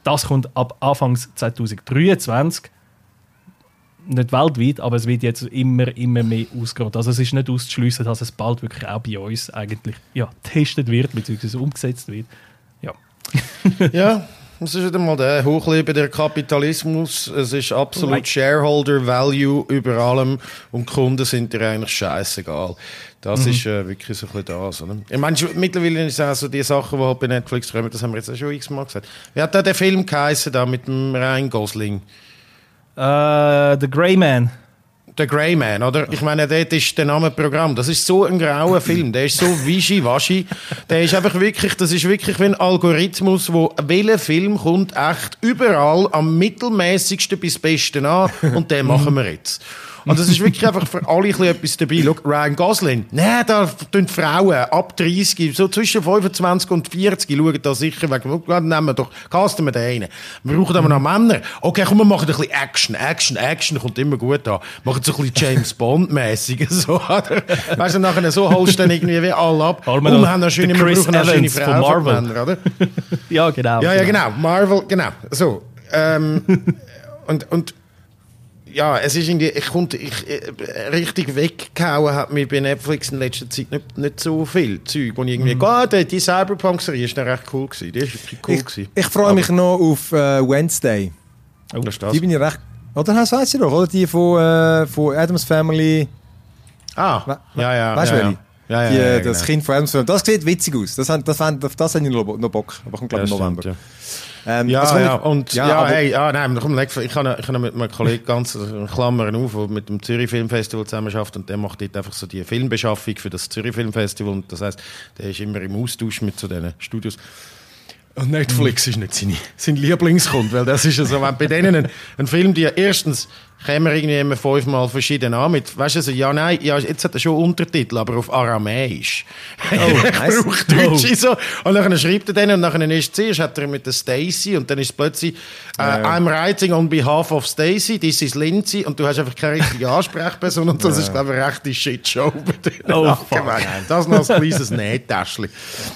Das kommt ab Anfang zwanzig dreiundzwanzig. Nicht weltweit, aber es wird jetzt immer, immer mehr ausgerollt. Also es ist nicht auszuschliessen, dass es bald wirklich auch bei uns eigentlich ja, getestet wird, beziehungsweise umgesetzt wird. Ja. Ja, es ist wieder mal der Hochleben der Kapitalismus. Es ist absolut like. Shareholder Value über allem und die Kunden sind dir eigentlich scheißegal. Das mhm. ist äh, wirklich so ein bisschen das. Oder? Ich meine, mittlerweile ist es auch so die Sachen, die halt bei Netflix kommen, das haben wir jetzt auch schon x-mal gesagt. Wie hat da der Film geheißen, da mit dem Ryan Gosling? Uh, The Grey Man. The Grey Man, oder? Ich meine, dort ist der Name Programm. Das ist so ein grauer Film. Der ist so wischi-waschi. Der ist einfach wirklich, das ist wirklich wie ein Algorithmus, wo welcher Film kommt echt überall am mittelmäßigsten bis besten an und den machen wir jetzt. Und das ist wirklich einfach für alle ein bisschen etwas dabei. Schau, Ryan Gosling, nein, da tun Frauen ab dreißig, so zwischen fünfundzwanzig und vierzig, schauen da sicher weg. Nehmen wir doch, casten wir den einen. Wir brauchen aber noch Männer. Okay, komm, wir machen ein bisschen Action. Action, Action kommt immer gut an. Machen so ein bisschen James Bond-mäßig. So, weißt du, nachher so holst du dann irgendwie wie alle ab. Und wir haben eine schöne, wir brauchen eine schöne Frau von Marvel. Männer, oder? Ja, genau. Ja, ja, genau. Marvel, genau. So. Ähm, und, und, ja, es ist irgendwie, ich konnte, ich, richtig weggehauen hat mich bei Netflix in letzter Zeit nicht, nicht so viel Zeug. Und irgendwie, mhm. oh, die, die Cyberpunk-Serie ist dann recht cool gewesen. Die ist wirklich cool ich, gewesen. Ich freue mich noch auf äh, Wednesday. Oh, das ist das. Die bin ich recht, oder das weißt du doch, oder? Die von, äh, von Addams Family. Ah, we, ja, ja. Weißt du, ja, ja. Ja, ja, die, ja, ja, das genau. Kind von Addams Family. Das sieht witzig aus. Das, das, das, das, das habe ich noch, noch Bock. Aber kommt, glaube ich, im November. Stimmt, ja. Ähm, ja, also, ja, und ja, ja, aber, hey, ah, nein, komm, ich habe ich habe mit einem Kollegen ganz also, Klammern auf, der mit dem Zürich Filmfestival zusammenarbeitet und der macht dort einfach so die Filmbeschaffung für das Zürich Filmfestival und das heisst, der ist immer im Austausch mit so diesen Studios. Und Netflix mhm. ist nicht seine, sein Lieblingskunde, weil das ist ja so, wenn bei denen ein, ein Film, die erstens kommen wir irgendwie immer fünfmal verschieden an mit, weißt du, also, ja, nein, ja, jetzt hat er schon Untertitel, aber auf Aramäisch. Oh, nice. Braucht Deutsche oh. so. Und dann schreibt er den und dann ist zuerst hat er mit der Stacey und dann ist es plötzlich äh, ja. I'm writing on behalf of Stacey, this is Lindsay und du hast einfach keine richtige Ansprechperson und das ja. ist, glaube ich, eine rechte Shitshow bei denen. Oh, fuck. Das noch als kleines Nähtäschchen.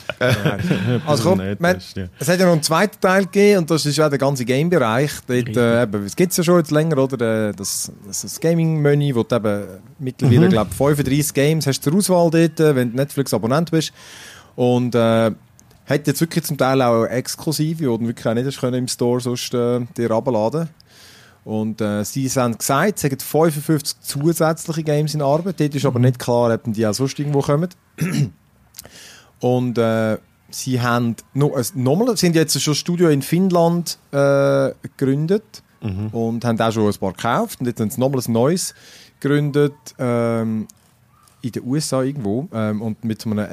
Also komm, man, es hat ja noch einen zweiten Teil gegeben und das ist ja der ganze Game-Bereich. Dort, äh, es gibt es ja schon jetzt länger, oder? Das, das ist das Gaming-Menü, wo du eben mittlerweile, mhm. glaube fünfunddreissig Games hast zur Auswahl dort, wenn du Netflix-Abonnent bist. Und äh, hat jetzt wirklich zum Teil auch exklusive, die du wirklich auch nicht hast können im Store sonst äh, dir runterladen. Und äh, sie haben gesagt, es gibt fünfundfünfzig zusätzliche Games in Arbeit. Dort ist aber nicht klar, ob die auch sonst irgendwo kommen. Und äh, sie haben noch, äh, nochmal, sind jetzt schon ein Studio in Finnland äh, gegründet. Mhm. Und haben auch schon ein paar gekauft. Und jetzt haben sie nochmal ein neues gegründet ähm, in den U S A irgendwo. Ähm, und mit so einem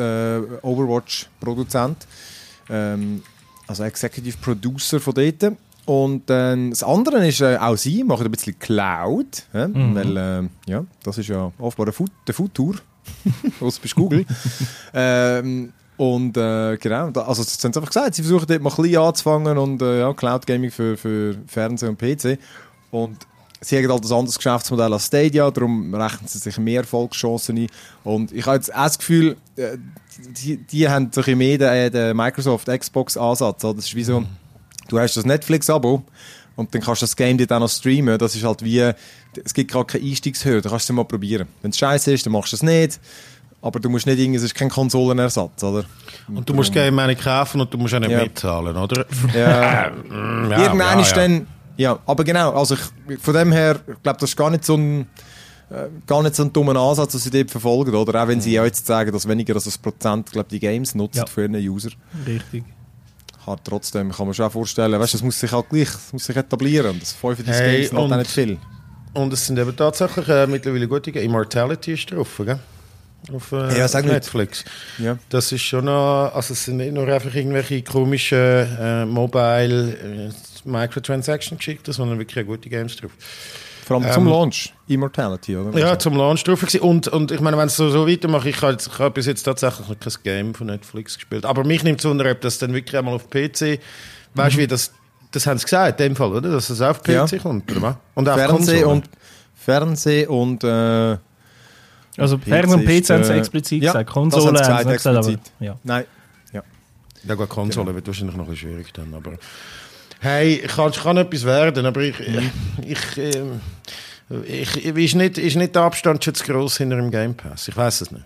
Ex-Overwatch-Produzent. Äh, ähm, also Executive Producer von dort. Und äh, das andere ist äh, auch sie, machen ein bisschen Cloud. Ja? Mhm. Weil, äh, ja, das ist ja offenbar der Food, der Food-Tour. Was bist Google? ähm, Und äh, genau, also sie haben einfach gesagt, sie versuchen dort mal klein anzufangen und äh, ja, Cloud Gaming für, für Fernsehen und P C. Und sie haben halt ein anderes Geschäftsmodell als Stadia, darum rechnen sie sich mehr Erfolgschancen ein. Und ich habe jetzt auch das Gefühl, äh, die, die haben so ein mehr den, den Microsoft Xbox-Ansatz. Das ist wie so, du hast das Netflix-Abo und dann kannst du das Game dort auch noch streamen. Das ist halt wie, es gibt gerade keine Einstiegshürde, du kannst es mal probieren. Wenn es scheiße ist, dann machst du es nicht. Aber du musst nicht irgendwie, es ist kein Konsolenersatz, oder? Und du musst Game nicht kaufen und du musst auch nicht ja. mitzahlen, oder? Ja. ja Irgendwann ja, ist ja. dann, ja, aber genau, also ich, von dem her, ich glaube, das ist gar nicht so ein, äh, gar nicht so ein dummer Ansatz, dass sie dort verfolgen, oder? Auch wenn sie ja jetzt sagen, dass weniger als ein Prozent, glaube die Games nutzen ja. für ihren User. Richtig. Hat trotzdem, kann man schon auch vorstellen, weißt, das muss sich halt gleich, das muss sich etablieren. Und das fünfunddreißig hey, Games sind halt nicht viel. Und es sind eben tatsächlich äh, mittlerweile gute Games. Immortality ist drauf, gell? Auf äh, ja, auf Netflix. Ja. Das ist schon noch, also es sind nicht nur einfach irgendwelche komischen äh, Mobile äh, Microtransaction-Geschichten, sondern wirklich gute Games drauf. Vor allem ähm, zum Launch, Immortality, oder? Ja, zum Launch drauf gewesen. Und, und ich meine, wenn es so, so weitermacht, ich habe, ich habe bis jetzt tatsächlich noch kein Game von Netflix gespielt. Aber mich nimmt es wunder, ob das dann wirklich einmal auf P C, weißt du, mhm. wie das, das haben sie gesagt, in dem Fall, oder? Dass es auf P C ja. kommt, oder was? Und auch Fernsehen und, Fernsehen und äh, also Fernsehen und P C haben sie explizit ja, gesagt, Konsole das haben sie gesagt, gesagt, aber, ja. Nein. Ja, ja gut, Konsole genau. wird wahrscheinlich noch ein bisschen schwierig dann, aber Hey, kann, kann etwas werden, aber ich... Mhm. ich, äh, ich, ich ist, nicht, ist nicht der Abstand schon zu gross hinter dem Game Pass? Ich weiss es nicht.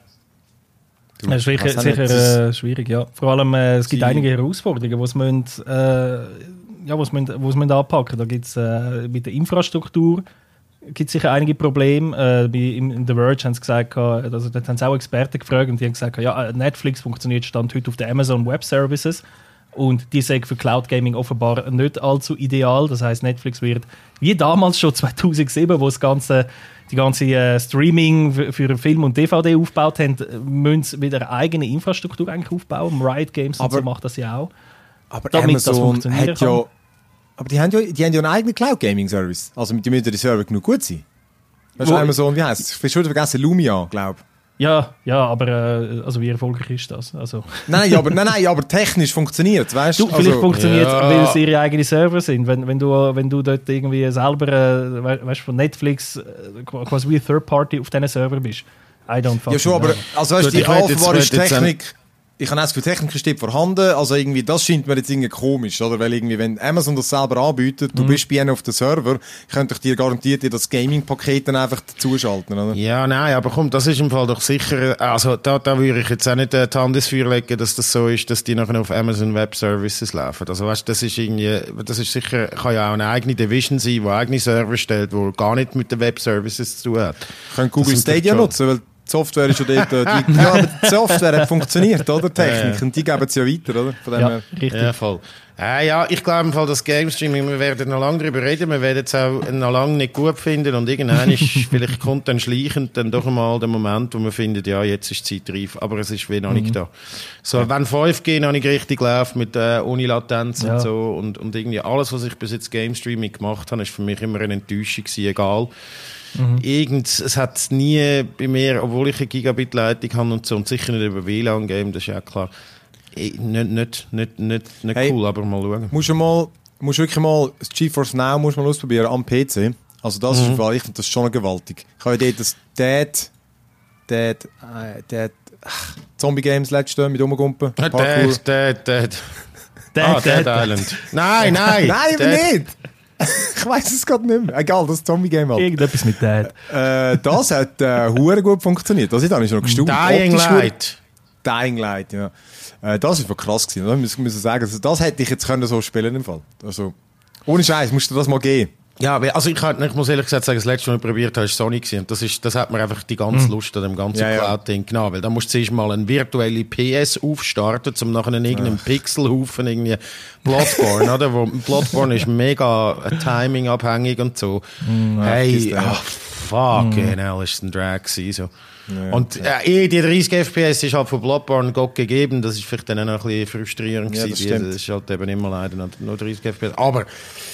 Du, das ist sicher, sicher äh, schwierig, ja. Vor allem, äh, es gibt Sie einige Herausforderungen, die es müssen, äh, ja, was müssen, was müssen anpacken. Da gibt es äh, mit der Infrastruktur gibt sicher einige Probleme. Äh, bei, in, in The Verge haben sie gesagt, also dort haben sie auch Experten gefragt und die haben gesagt, ja, Netflix funktioniert Stand heute auf den Amazon Web Services und die sind für Cloud Gaming offenbar nicht allzu ideal. Das heisst, Netflix wird, wie damals schon zweitausendsieben, wo das ganze, die ganze äh, Streaming für, für Film und D V D aufgebaut haben, müssen sie wieder eine eigene Infrastruktur eigentlich aufbauen. Riot Games und so macht das ja auch. Aber damit Amazon das hat ja... Aber die haben ja, die haben ja einen eigenen Cloud-Gaming-Service. Also die müssen die Server genug gut sein. Weißt du, Amazon, wie heisst es? Ich habe schon vergessen, Lumia, glaube ich. Ja, ja, aber äh, also wie erfolgreich ist das? Also. Nein, aber, nein, nein, aber technisch funktioniert es, weißt du? Vielleicht also, funktioniert es, ja. weil es ihre eigenen Server sind. Wenn, wenn, du, wenn du dort irgendwie selber, äh, weißt, von Netflix, äh, quasi wie Third Party auf diesen Server bist. I don't fucking Ja schon, aber also weißt, die offenbare Technik... Ich habe auch für Technik steht vorhanden, also irgendwie, das scheint mir jetzt irgendwie komisch, oder? Weil irgendwie, wenn Amazon das selber anbietet, du mhm. bist bei ihnen auf dem Server, könnte ich dir garantiert dir das Gaming-Paket dann einfach dazuschalten, oder? Ja, nein, aber komm, das ist im Fall doch sicher, also da, da würde ich jetzt auch nicht äh, die Hand ins Feuer legen, dass das so ist, dass die nachher auf Amazon Web Services laufen. Also weißt, das ist irgendwie, das ist sicher, kann ja auch eine eigene Division sein, die eigene Server stellt, die gar nicht mit den Web Services zu tun hat. Können Google Stadia nutzen, weil die Software ist schon dort, die, ja, aber die Software hat funktioniert, oder? Technik. Und die geben es ja weiter, oder? Von dem ja, her. richtig. Ja, voll. Äh, ja, ich glaube im Fall, das Game Streaming, wir werden noch lange darüber reden, wir werden es auch noch lange nicht gut finden und irgendwann ist, vielleicht kommt dann schleichend dann doch einmal der Moment, wo man findet, ja, jetzt ist die Zeit reif, aber es ist wie noch mhm. nicht da. So, ja. Wenn fünf G noch nicht richtig läuft, mit äh, ohne Latenz ja. und so und, und irgendwie alles, was ich bis jetzt Game Streaming gemacht habe, ist für mich immer eine Enttäuschung gewesen, egal. Mhm. Irgend, es hat nie bei mir, obwohl ich eine Gigabit-Leitung habe und so, und sicher nicht über W L A N geben, das ist ja klar. Nicht, nicht, nicht, nicht, nicht hey, cool, aber mal schauen. Musst du mal, musst wirklich mal das GeForce Now musst mal ausprobieren am P C. Also das mhm. ist, ich finde das schon gewaltig. Ich habe ja dort das Dead, Dead, äh, Dead, ach, Zombie-Games letzte mit Rumgumpen. Dead, Dead, Dead. Dead, ah, Dead, Dead Island. Nein, nein. Nein, aber nicht. Ich weiss es gerade nicht mehr. Egal, das Zombie-Game halt. Irgendetwas mit Dead. Äh, das hat äh, hure gut funktioniert. Das ist dann schon gestaunt. Dying Light. Dying Light, ja. Äh, das war krass gewesen. Da muss ich sagen, also, das hätte ich jetzt können so spielen im Fall. Also, ohne Scheiß, musst du das mal geben. Ja, also ich, ich muss ehrlich gesagt sagen, das letzte, was ich probiert habe, war Sony gewesen. Und das ist, das hat mir einfach die ganze Lust an dem ganzen ja, Cloud-Ding ja. genommen. Weil da musst du zuerst mal eine virtuelle P S aufstarten, um nachher in irgendeinem ja. Pixelhaufen irgendwie Bloodborne, oder? Wo, Bloodborne ist mega Timing abhängig und so. Mm, hey, ach, fucking mm. hell, ist ein Drag gewesen, so. Ja, und ja. Äh, die dreißig F P S ist halt von Bloodborne Gott gegeben. Das ist vielleicht dann auch noch ein bisschen frustrierend ja, gewesen. Das, das ist halt eben immer leider nur dreißig F P S. Aber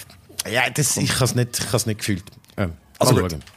ja, das, ich habe es nicht, nicht gefühlt. Ähm, also,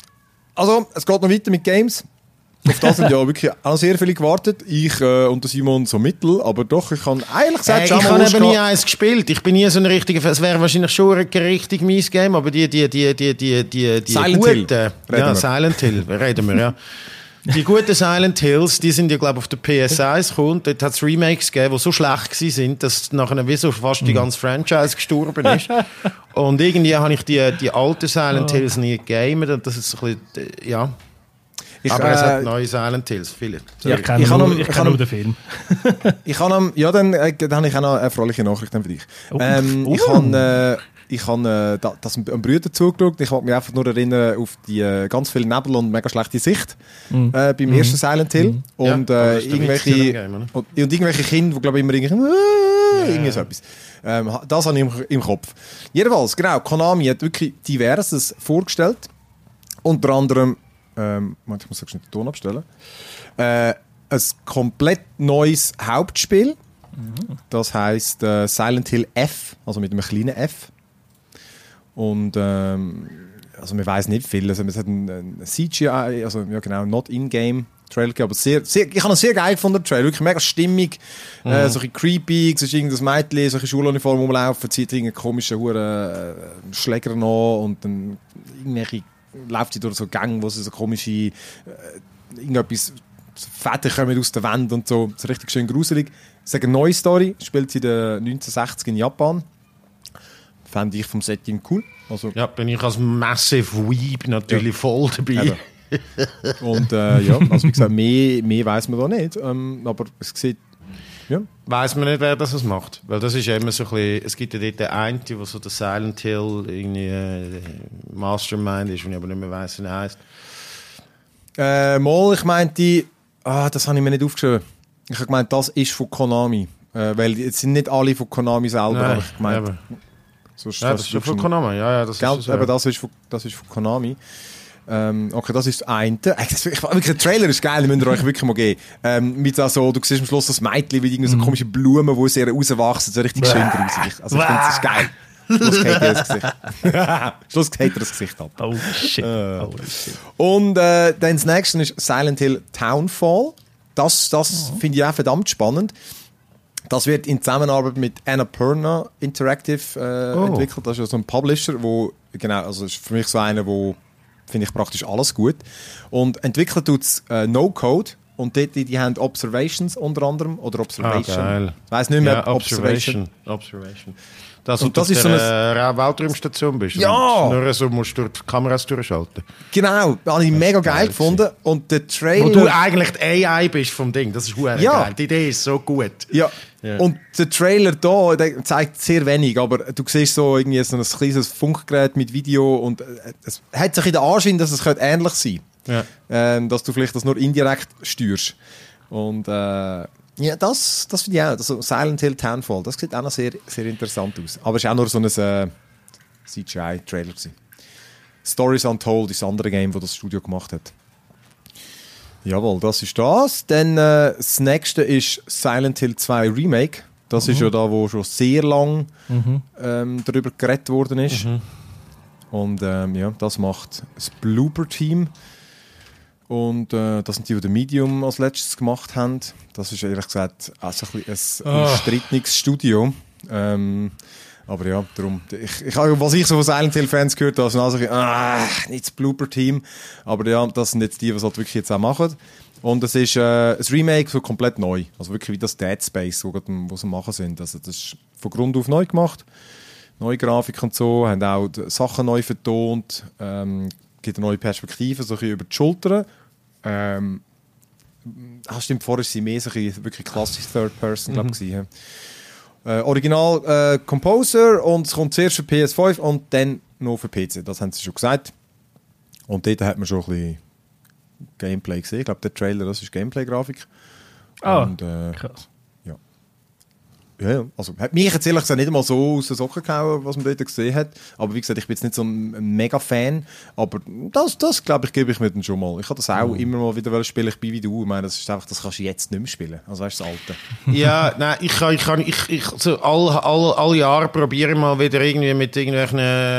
also, es geht noch weiter mit Games. Auf das sind ja wirklich auch sehr viele gewartet. Ich äh, und der Simon so mittel, aber doch, ich kann eigentlich sagen, hey, ich habe eben nie eins gespielt. Ich bin nie so ein richtiger, es wäre wahrscheinlich schon ein richtig mies Game, aber die, die, die, die, die, die, die Silent guten, Hill. Ja, wir. Silent Hill, reden wir, ja. Die guten Silent Hills, die sind ja, glaube ich, auf der P S eins gekommen. Dort hat es Remakes gegeben, die so schlecht waren, dass nachher wie so fast die ganze Franchise gestorben ist. Und irgendwie habe ich die, die alten Silent Hills nie gegamet und das ist so ein bisschen, ja. Ich, aber äh, es hat neue Silent Hills, viele. Ja, ich kenne ich nur, ich kann nur den Film. ich kann ja, dann, äh, dann habe ich auch noch eine fröhliche Nachricht für dich. Oh. Ähm, oh. Ich habe... Äh, Ich habe äh, das einem Brüder zugeschaut. Ich wollte mich einfach nur erinnern auf die äh, ganz viel Nebel und mega schlechte Sicht mm. äh, beim mm. ersten Silent Hill. Mm. Und, ja, äh, irgendwelche, Game, und, und irgendwelche Kinder, die glaube ich immer irgendwie, äh, irgendwie so etwas. Ähm, das habe ich im, im Kopf. Jedenfalls, genau, Konami hat wirklich Diverses vorgestellt. Unter anderem, ähm, ich muss jetzt den Ton abstellen, äh, ein komplett neues Hauptspiel. Mm. Das heisst äh, Silent Hill F, also mit einem kleinen F. Und ähm, also man weiß nicht viel. Also es hat einen, einen C G I, also ja genau, not in-game Trailer gegeben, aber sehr, sehr, ich habe ihn sehr geil gefunden, den Trailer, wirklich mega stimmig, mhm. äh, so ein bisschen creepy, es ist irgendein Mädchen, so eine Schuluniform rumlaufen, zieht irgendeinen komischen Huren äh, Schläger nach und dann irgendwelche, läuft sie durch so Gänge, wo sie so komische äh, irgendetwas, so Fäden kommen aus der Wand und so, so richtig schön gruselig. Es ist eine neue Story, spielt sie in den neunzehnhundertsechzig in Japan. fände ich vom Setting cool. Also, ja, bin ich als Massive Weeb natürlich ja. voll dabei. Und äh, ja, also wie gesagt, mehr, mehr weiss man da nicht. Ähm, aber es sieht, ja. Weiss man nicht, wer das macht. Weil das ist immer so ein bisschen, es gibt ja dort den einen, der so der Silent Hill irgendwie äh, Mastermind ist, und ich aber nicht mehr weiss, wie er heisst. Äh, mal, ich meinte, ah, das habe ich mir nicht aufgeschrieben. Ich habe gemeint, das ist von Konami. Äh, weil es sind nicht alle von Konami selber, Nein, aber ich gemeint. So ja, das ist schon von Konami. Ja, ja, das Gell, ist so. Aber das ist von, das ist von Konami. Ähm, okay, das ist das eine. Äh, das, ich, wirklich, der Trailer ist geil, den müsst ihr euch wirklich mal geben. Ähm, mit so, du siehst am Schluss das Mädchen mit irgendwie so komischen Blumen, die sehr rauswachsen, so richtig schön gruselig. Also ich finde, das ist geil. Schluss geht ihr das Gesicht. Schluss geht ihr das Gesicht ab. Oh shit. Äh. Oh, shit. Und äh, dann das nächste ist Silent Hill Townfall. Das, das oh. finde ich auch verdammt spannend. Das wird in Zusammenarbeit mit Annapurna Interactive äh, oh. entwickelt. Das ist ja so ein Publisher, wo, genau, also ist für mich so einer, wo finde ich praktisch alles gut. Und entwickelt tut es äh, No-Code. Und dort, die, die haben Observations unter anderem. Oder Observation. Ah, geil. Ich weiss nicht mehr, ja, Observation. Observation. Das, und das ist so eine äh, Weltraumstation bist. Ja! Nur so musst du die Kameras durchschalten. Genau, das habe ich mega geil, geil gefunden. Und der Trailer... Wo du eigentlich die A I bist vom Ding, das ist verdammt ja. geil. Die Idee ist so gut. Ja. ja, und der Trailer da, der zeigt sehr wenig, aber du siehst so irgendwie so ein kleines Funkgerät mit Video und es hat sich in der Anschein, dass es ähnlich sein könnte. Ja. Ähm, dass du vielleicht das nur indirekt steuerst. Und äh, ja, das, das finde ich auch. Also Silent Hill Townfall, das sieht auch noch sehr, sehr interessant aus. Aber es war auch nur so ein äh, C G I-Trailer. Stories Untold ist das andere Game, das das Studio gemacht hat. Jawohl, das ist das. Dann äh, das nächste ist Silent Hill zwei Remake. Das mhm. ist ja da, wo schon sehr lang mhm. ähm, darüber geredet worden ist. Mhm. Und ähm, ja, das macht das Blooper-Team. Und äh, das sind die, die The Medium als letztes gemacht haben. Das ist ehrlich gesagt also ein, ein oh. umstrittenes Studio. Ähm, aber ja, darum. Ich, ich, was ich so von Silent Hill-Fans gehört habe, sind also ah, nicht das Blooper-Team. Aber ja, das sind jetzt die, die es halt wirklich jetzt auch machen. Und es ist äh, ein Remake so komplett neu. Also wirklich wie das Dead Space, wo, wo sie machen sind. Also das ist von Grund auf neu gemacht. Neue Grafik und so. Haben auch Sachen neu vertont. Ähm, gibt eine neue Perspektive, so ein bisschen über die Schultern. Ähm, ah, stimmt, vorher war sie mehr so ein wirklich klassisch Third Person, glaube ich. Mhm. Äh, Original äh, Composer und es kommt zuerst für P S fünf und dann noch für P C. Das haben sie schon gesagt. Und dort hat man schon ein bisschen Gameplay gesehen. Ich glaube, der Trailer, das ist Gameplay-Grafik. Ah, und, äh, krass. Ja. Ja, also hat mich jetzt ehrlich gesagt nicht einmal so aus den Socken gehauen, was man dort gesehen hat. Aber wie gesagt, ich bin jetzt nicht so ein, ein Mega-Fan. Aber das, das glaube ich, gebe ich mir dann schon mal. Ich habe das auch mhm. immer mal wieder spielen. Ich bin wie du. Ich meine, das ist einfach, das kannst du jetzt nicht mehr spielen. Also weißt du, das Alte. Ja, nein, ich kann, ich kann, ich, ich, so all, all, all Jahre probiere ich mal wieder irgendwie mit irgendwelchen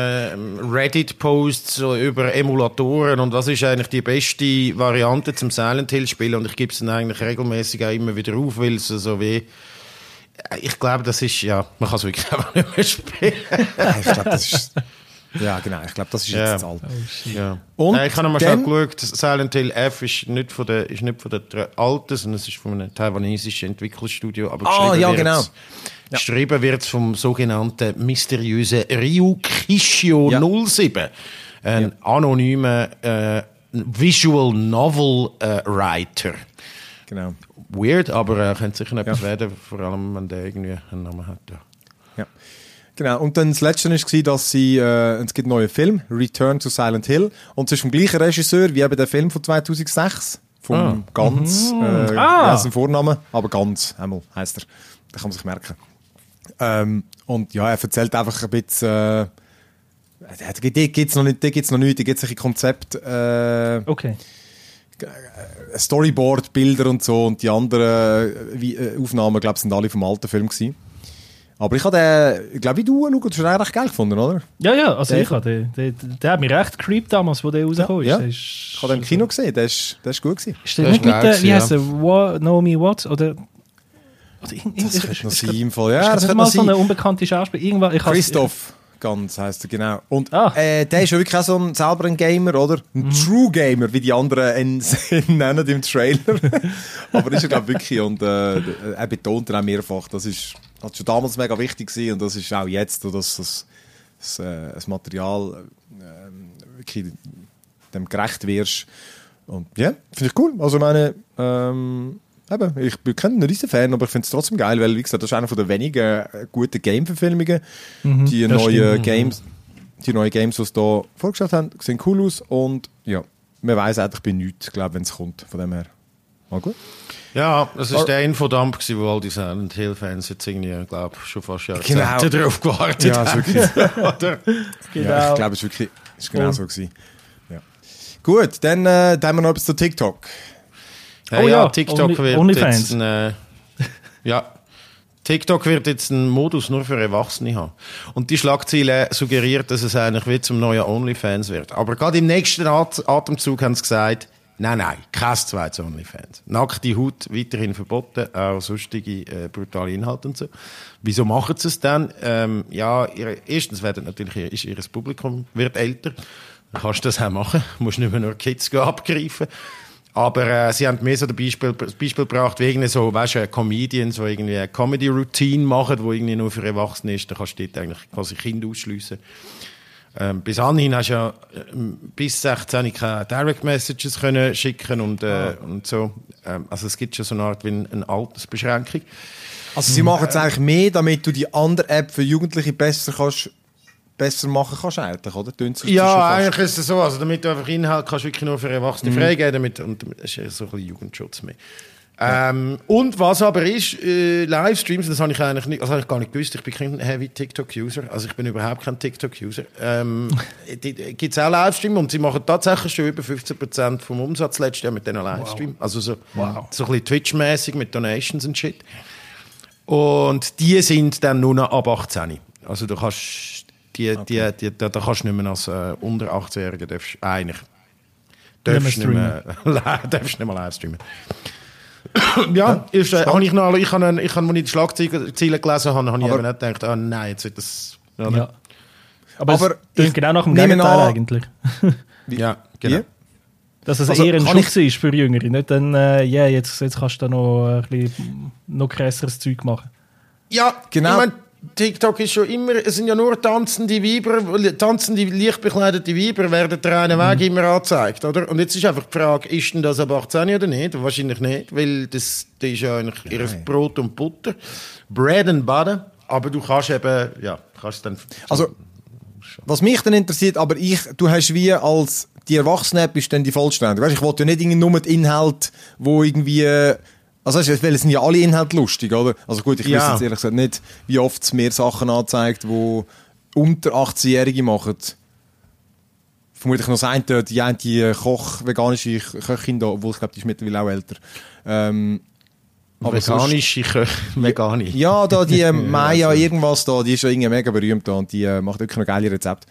Reddit-Posts so über Emulatoren und was ist eigentlich die beste Variante zum Silent Hill spielen. Und ich gebe es dann eigentlich regelmäßig auch immer wieder auf, weil es so wie ich glaube, das ist, ja, man kann es wirklich einfach nicht mehr spielen. Ich glaube, das ist, ja genau, ich glaube, das ist jetzt ja. alt. Oh, ja. Und Nein, ich habe nochmal schon geschaut, Silent Hill F ist nicht von der, ist nicht von der alten, sondern es ist von einem taiwanesischen Entwicklerstudio, aber ah, geschrieben ja, wird genau. Ja. Geschrieben wird es vom sogenannten mysteriösen Ryu Kishio ja. null sieben, ein ja. anonymer äh, Visual Novel äh, Writer. Genau. Weird, aber er äh, könnte sicher etwas ja. werden, vor allem wenn der irgendwie einen Namen hat. Ja. ja. Genau, und dann das Letzte war, dass sie, äh, es gibt einen neuen Film, Return to Silent Hill, und es ist vom gleichen Regisseur wie eben der Film von zweitausendsechs, vom ah. Ganz, mhm. äh, ah. ja, sein Vorname, aber Ganz, einmal heisst er, den kann man sich merken. Ähm, und ja, er erzählt einfach ein bisschen, äh, da gibt es noch nicht, da gibt's noch nichts, da gibt es ein Konzept, äh, okay. Storyboard, Bilder und so, und die anderen wie, äh, Aufnahmen, glaube ich, sind alle vom alten Film gewesen. Aber ich habe den, glaube ich, du, Luca, du hast den recht geil gefunden, oder? Ja, ja, also der ich habe den, der, der hat mich recht creeped damals, wo der rausgekommen ja, ist. Ja. Ist. Ich habe den im Kino gesehen, der ist, der ist gut gewesen. Ist der, der nicht ist mit der, wie heisst der, What, Naomi Watts, oder? oder das könnte noch sein, im Fall. Ja, das, das könnte mal so eine unbekannte Schauspieler. Irgendwann, Christoph Ganz heisst er, genau. Und ah. äh, der ist ja wirklich auch so ein, selber ein Gamer, oder? Ein mhm. True Gamer, wie die anderen ihn, ihn nennen im Trailer. Aber ist er, glaube ich, wirklich. Und äh, er betont dann auch mehrfach, das ist, das schon damals mega wichtig gewesen und das ist auch jetzt, dass das das, äh, das Material äh, wirklich dem gerecht wirst. Und ja, finde ich cool. Also meine, ähm, eben, ich bin kein riesen Fan, aber ich finde es trotzdem geil, weil wie gesagt, das ist einer von der wenigen guten Game-Verfilmungen. Mhm, die neuen Games, die neuen Games, die sie da vorgestellt haben, sehen cool aus und ja, man weiss eigentlich bei nichts, glaube wenn es kommt. Von dem her. Mal gut. Ja, das war der Infodump, wo all die Silent Hill-Fans jetzt irgendwie, glaube schon fast Jahrzehnte Genau. darauf gewartet Ja, haben. Oder? Genau. Ja, ich glaube, es war wirklich es war genau so gewesen. Ja. Gut, dann, äh, dann haben wir noch etwas zu TikTok. Hey, Oh ja, ja, TikTok Only- wird Onlyfans. jetzt ein, äh, ja, TikTok wird jetzt einen Modus nur für Erwachsene haben. Und die Schlagzeile suggeriert, dass es eigentlich wie zum neuen Onlyfans wird. Aber gerade im nächsten At- Atemzug haben sie gesagt, nein, nein, kein zweites Onlyfans. Nackte Haut weiterhin verboten, auch sonstige äh, brutale Inhalte und so. Wieso machen sie es dann? Ähm, ja, ihre, erstens werden natürlich ist ihr Publikum wird älter. Dann kannst du das auch machen. Du musst nicht mehr nur Kids abgreifen. Aber äh, sie haben mir so das Beispiel, das Beispiel gebracht, wie irgendwie so, weißt du, Comedians, die irgendwie eine Comedy-Routine machen, die irgendwie nur für Erwachsene ist, dann kannst du dort eigentlich quasi Kinder ausschliessen. Ähm, bis anhin hast du ja ähm, bis sechzehn keine Direct-Messages können schicken und, äh, ah. und so. Ähm, also es gibt schon so eine Art wie eine Altersbeschränkung. Also sie machen es eigentlich mehr, damit du die andere App für Jugendliche besser kannst besser machen kannst eigentlich, oder? Ja, eigentlich ist es so, also damit du einfach Inhalt kannst wirklich nur für Erwachsene mhm. freigeben, damit, und das ist ja so ein bisschen Jugendschutz mehr. Ja. Ähm, und was aber ist, äh, Livestreams, das habe ich eigentlich nicht, also habe ich gar nicht gewusst, ich bin kein heavy TikTok-User, also ich bin überhaupt kein TikTok-User. Ähm, gibt es auch Livestreams und sie machen tatsächlich schon über fünfzehn Prozent vom Umsatz letztes Jahr mit diesen Livestreams. Wow. Also so, wow. so ein bisschen Twitch-mäßig mit Donations und Shit. Und die sind dann nur noch ab achtzehn. Also du kannst Die, okay. die, die, da, da kannst du nicht mehr als äh, unter achtzehnjähriger darfst eigentlich darfst nicht mehr, darfst nicht mehr live streamen. Ja, ist, äh, hab ich noch, ich habe, ich habe, als ich die Schlagzeilen gelesen habe, habe ich eben nicht gedacht, ah nein, jetzt wird das. Ja. Ja. Aber, aber es genau nach dem Gegenteil an, eigentlich. Ja, genau. Wie? Dass es also, eher ein Schutz ich... ist für Jüngere, nicht dann, äh, yeah, jetzt, jetzt kannst du da noch ein bisschen noch krasseres Zeug machen. Ja, genau. Ich mein, TikTok ist schon immer, es sind ja nur tanzende Weiber, tanzende, leicht bekleidete Weiber werden der einen Weg mhm. immer angezeigt, oder? Und jetzt ist einfach die Frage, ist denn das ab achtzehn oder nicht? Wahrscheinlich nicht, weil das, das ist ja eigentlich ihr Brot und Butter. Bread and Butter. Aber du kannst eben, ja, kannst dann... Also, was mich dann interessiert, aber ich, du hast wie als, die Erwachsene-App ist dann die vollständige. Weißt, ich wollte ja nicht nur die Inhalte, wo irgendwie... Also weil es sind ja alle Inhalte lustig, oder? Also gut, ich ja. weiß jetzt ehrlich gesagt nicht, wie oft es mir Sachen anzeigt, die unter achtzehnjährige machen. Vermutlich noch das eine, die eine Koch, veganische Köchin da, obwohl ich glaube, die ist mittlerweile auch älter. Ähm, aber veganische Köchin, vegane. Ja, da die ähm, Maya irgendwas da, die ist ja irgendwie mega berühmt da und die äh, macht wirklich noch geile Rezepte.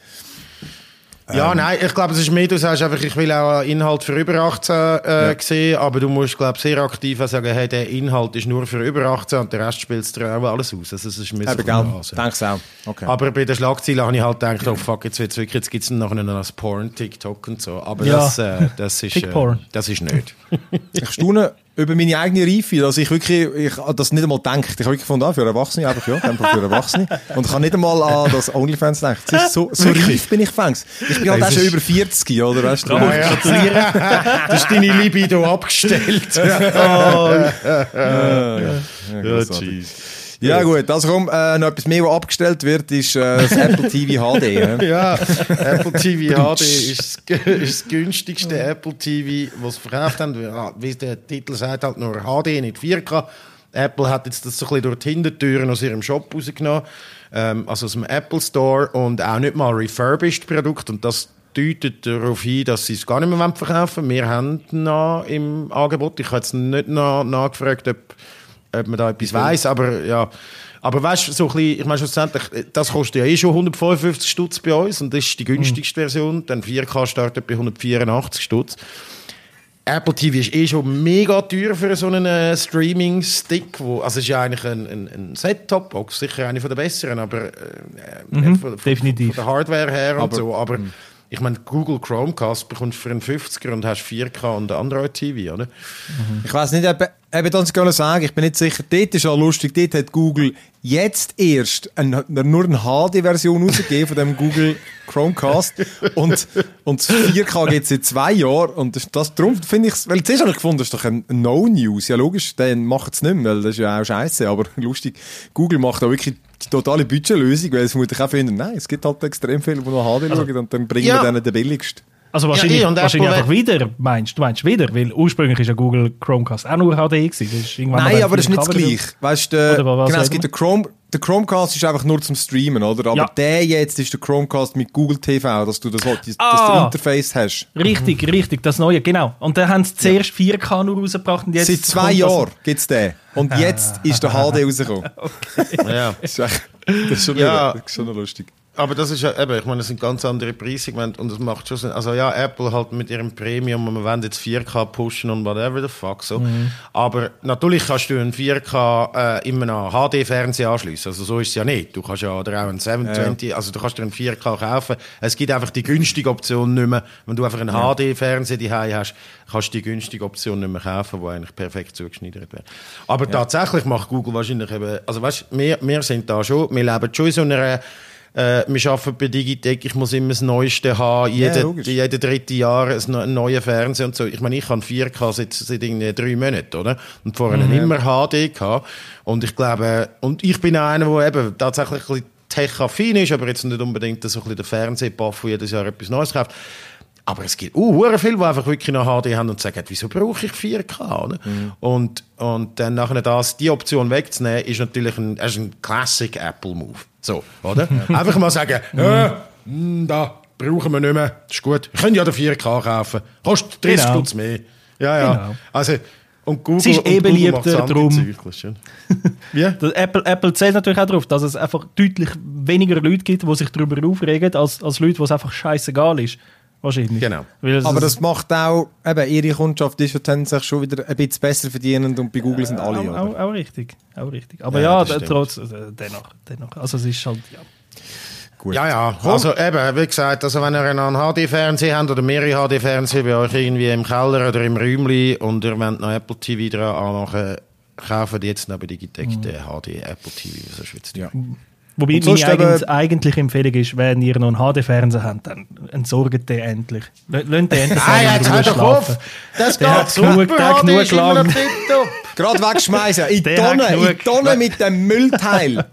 Ja, ähm, nein, ich glaube, es ist mehr, du sagst einfach, ich will auch Inhalt für über achtzehn äh, ja. sehen, aber du musst, glaube ich, sehr aktiv sagen, hey, der Inhalt ist nur für über achtzehn und der Rest spielt dir auch alles aus. Also, das ist mir so Denkst du auch. Okay. Aber bei den Schlagzeilen habe ich halt gedacht, oh fuck, jetzt wird's wirklich, jetzt gibt es nachher noch das Porn, TikTok und so. Aber ja. das, äh, das, ist, äh, das ist nicht. Ich staune über meine eigene Reife, dass ich wirklich, ich das nicht einmal denke. Ich habe wirklich gefunden, ah, für Erwachsene, einfach ja, einfach für Erwachsene. Und ich habe nicht einmal an das OnlyFans gedacht. Das ist so, so reif bin ich fängs. Ich bin halt auch schon über vierzig, oder? Weißt du? Ja, ja. Du hast deine Libido abgestellt. ja, oh. ja, ja, ja, ja, ja Ja gut, also komm, äh, noch etwas mehr, was abgestellt wird, ist äh, das Apple T V H D. Äh? Ja, Apple T V H D ist, ist das günstigste Apple T V, was sie verkauft haben. Wie der Titel sagt, halt nur H D, nicht vier K. Apple hat jetzt das so ein bisschen durch die Hintertüren aus ihrem Shop rausgenommen, ähm, also aus dem Apple Store, und auch nicht mal refurbished Produkt, und das deutet darauf hin, dass sie es gar nicht mehr verkaufen wollen. Wir haben noch im Angebot, ich habe jetzt nicht nach, nachgefragt, ob ob man da etwas weiss, aber ja. Aber weißt du, so ein bisschen, ich meine schlussendlich, das kostet ja eh schon hundertfünfundfünfzig Stutz bei uns und das ist die günstigste mhm. Version. Dann vier K startet bei hundertvierundachtzig Stutz. Apple T V ist eh schon mega teuer für so einen äh, Streaming-Stick. Wo, also es ist ja eigentlich ein, ein, ein Set-Top-Box, sicher eine von der besseren, aber äh, mhm, von, definitiv. Von der Hardware her und aber, so. Aber mh. Ich meine, Google Chromecast bekommst du für einen fünfziger und hast vier K und Android T V, oder? Mhm. Ich weiss nicht, eben, eben das kann ich sagen, ich bin nicht sicher, dort ist auch lustig, dort hat Google jetzt erst ein, nur eine H D-Version rausgegeben von dem Google Chromecast und, und das vier K geht es seit zwei Jahren und das, das darum finde ich, weil zuerst habe ich gefunden, das ist doch ein No-News, ja logisch, dann macht es nicht mehr, weil das ist ja auch scheiße, aber lustig, Google macht da wirklich die totale Budgetlösung, weil es muss ich auch finden, nein, es gibt halt extrem viele, die noch H D schauen und dann bringen ja. wir denen den billigsten. Also wahrscheinlich, ja, wahrscheinlich Apple einfach wieder, meinst du? meinst wieder? Weil ursprünglich ist ja Google Chromecast auch nur H D gewesen. Das ist Nein, aber das ist nicht das Gleiche. Weißt du, genau, es gibt den Chrome, der Chromecast ist einfach nur zum Streamen, oder? Aber ja. der jetzt ist der Chromecast mit Google T V, dass du das, das, ah, das der Interface hast. Richtig, richtig, das Neue, genau. Und dann haben sie zuerst ja. vier K nur rausgebracht. Und jetzt seit zwei Jahren gibt es den. Und jetzt ist der H D rausgekommen. Okay. Ja. Das ist, echt, das ist schon, ja. das ist schon lustig. Aber das ist ja eben, ich meine, das sind ganz andere Preise und das macht schon Sinn. Also ja, Apple halt mit ihrem Premium, und wir wollen jetzt vier K pushen und whatever the fuck so. Mhm. Aber natürlich kannst du einen vier K äh, immer noch H D-Fernseher anschliessen. Also so ist es ja nicht. Du kannst ja oder auch einen siebenhundertzwanzig, ja. also du kannst dir einen vier K kaufen. Es gibt einfach die günstige Option nicht mehr. Wenn du einfach einen ja. H D-Fernseher daheim hast, kannst du die günstige Option nicht mehr kaufen, die eigentlich perfekt zugeschneidert wäre. Aber ja. tatsächlich macht Google wahrscheinlich eben, also weißt, wir, wir sind da schon, wir leben schon in so einer Äh, wir arbeiten bei Digitec, ich muss immer das Neueste haben, jede, ja, jede dritte Jahr ein neuer Fernseher und so. Ich meine, ich habe vier K seit, seit irgendwie drei Monaten, oder? Und vorher mhm. immer H D gehabt. Und ich glaube, und ich bin auch einer, der eben tatsächlich ein bisschen tech-affin ist, aber jetzt nicht unbedingt so ein bisschen der Fernsehbuff, der jedes Jahr etwas Neues kauft. Aber es gibt uh, viele, die einfach wirklich noch H D haben und sagen, wieso brauche ich vier K? Ne? Mhm. Und, und dann nachher das, die Option wegzunehmen, ist natürlich ein, ist ein Classic Apple-Move. So, oder? Einfach mal sagen, ja, mh, da brauchen wir nicht mehr, ist gut. Ich könnte ja den vier K kaufen, kostet dreißig Stutz genau. mehr. Ja, ja. Genau. Also, und Google, es ist eh beliebter darum. ja? Apple, Apple zählt natürlich auch darauf, dass es einfach deutlich weniger Leute gibt, die sich darüber aufregen, als, als Leute, die es einfach scheißegal ist. Wahrscheinlich. Genau. Aber das macht auch, eben, ihre Kundschaft ist ja sich schon wieder ein bisschen besser verdienend und bei Google sind alle. Äh, auch, auch, auch richtig, auch richtig. Aber ja, ja trotz, dennoch, dennoch. Also es ist halt, ja. Gut. Ja, ja. Also eben, wie gesagt, also wenn ihr einen H D-Fernseher habt oder mehrere H D-Fernseher bei euch irgendwie im Keller oder im Räumchen und ihr wollt noch Apple T V dran anmachen, kaufen jetzt noch bei Digitec mhm. den H D Apple T V, so schwitzt ja. Wobei meine eigen, eigentliche Empfehlung ist, wenn ihr noch einen H D-Fernseher habt, dann entsorgt den endlich. Lasst den endlich ah, jetzt hört doch auf! Das der geht super, genug, der H D genug lang. Gerade wegschmeißen, in die Tonne, in die Tonne mit dem Müllteil.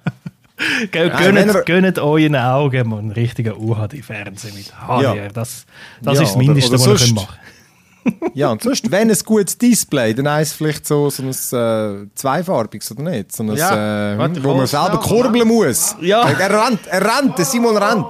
Gönnt, gönnt euren Augen mal einen richtigen U H D-Fernseher mit H D R. Ja. Das, das ja, ist das Mindeste, was ihr machen könnt. Ja, und sonst, wenn ein gutes Display, dann heisst es vielleicht so, so ein äh, zweifarbiges, oder nicht? So ein, ja, äh, warte, wo man selber kurbeln muss. Ja. Er rennt, er rennt, der Simon rennt.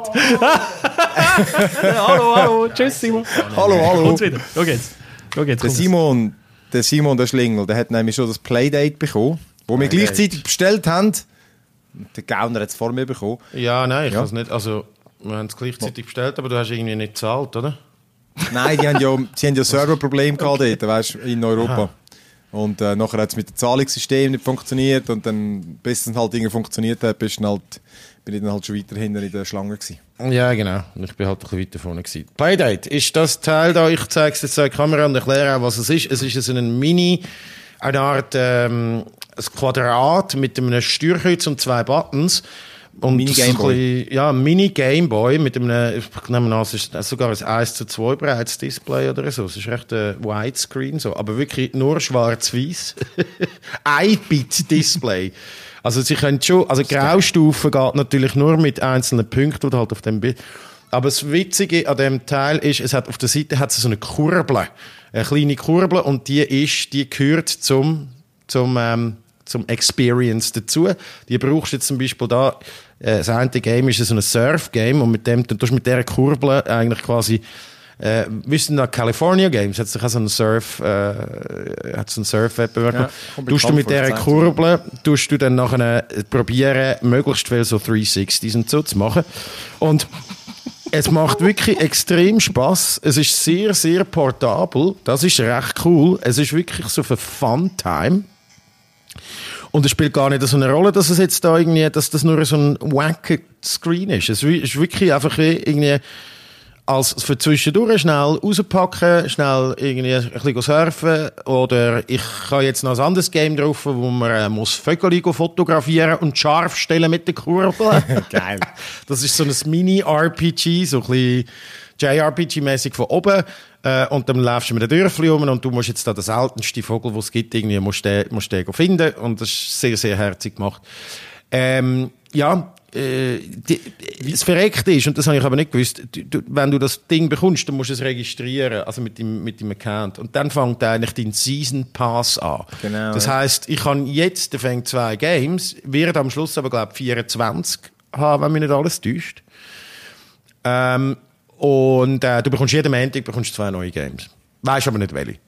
Hallo, hallo, tschüss Simon. Hallo, hallo. Kommt's wieder, schau geht's. Schau geht's, der, Simon, der Simon, der Schlingel, der hat nämlich schon das Playdate bekommen, wo wir gleichzeitig bestellt haben. Der Gauner hat es vor mir bekommen. Ja, nein, ich ja. has nicht, also wir haben es gleichzeitig bestellt, aber du hast irgendwie nicht gezahlt, oder? Nein, die haben ja, sie haben ja Serverprobleme gehabt okay. dort, weißt, in Europa. Aha. Und äh, nachher hat es mit dem Zahlungssystem nicht funktioniert und dann, bis es halt irgendwie funktioniert hat, bist halt, bin ich dann halt schon weiter hinten in der Schlange gewesen. Ja, genau. Ich bin halt ein bisschen weiter vorne gewesen. Playdate ist das Teil da, ich zeige es jetzt in die Kamera und erkläre auch, was es ist. Es ist ein Mini, eine Art ähm, ein Quadrat mit einem Steuerkreuz und zwei Buttons. Und Mini Gameboy. Ja, Mini Gameboy mit einem, ich nehme an, es ist sogar ein eins zu zwei breites Display oder so. Es ist recht ein Widescreen, so, aber wirklich nur schwarz-weiß. Ein Bit Display. Also sie können schon, also Graustufe geht natürlich nur mit einzelnen Punkten, die halt auf dem Bild. Aber das Witzige an dem Teil ist, es hat auf der Seite hat es so eine Kurbel, eine kleine Kurbel, und die ist, die gehört zum, zum ähm, zum Experience dazu. Die brauchst du jetzt zum Beispiel da, äh, das eine Game ist so ein Surf-Game und mit dem, du tust mit dieser Kurbel eigentlich quasi, äh, wissen nach California Games, hat sich auch so einen Surf, äh, hat so einen Surf-Wettbewerb. Ja, tust du mit dieser Kurbel, tust du dann nachher probieren, möglichst viel so dreihundertsechzig und so zu machen. Und es macht wirklich extrem Spass. Es ist sehr, sehr portabel. Das ist recht cool. Es ist wirklich so für Fun-Time. Und es spielt gar nicht so eine Rolle, dass es jetzt da irgendwie, dass das nur so ein wanker Screen ist. Es ist wirklich einfach irgendwie, als für zwischendurch schnell rauspacken, schnell irgendwie ein bisschen surfen oder ich kann jetzt noch ein anderes Game drauf, wo man äh, muss Vögel fotografieren und scharf stellen mit der Kurbel. Geil. Das ist so ein Mini-R P G, so ein bisschen J R P G-mäßig von oben. Äh, und dann läufst du mit den Dörfli um und du musst jetzt da den seltensten Vogel, den es gibt, irgendwie musst du den, musst den finden. Und das ist sehr, sehr herzig gemacht. Ähm, ja, äh, die, das Verreckte ist, und das habe ich aber nicht gewusst, du, du, wenn du das Ding bekommst, dann musst du es registrieren, also mit dem, mit dem Account. Und dann fängt eigentlich dein Season Pass an. Genau, das ja. heisst, ich habe jetzt, der fängt zwei Games, werde am Schluss aber, glaube ich, vierundzwanzig haben, wenn mich nicht alles täuscht. Ähm, Und äh, du bekommst jeden Montag bekommst zwei neue Games. Weisst aber nicht welche.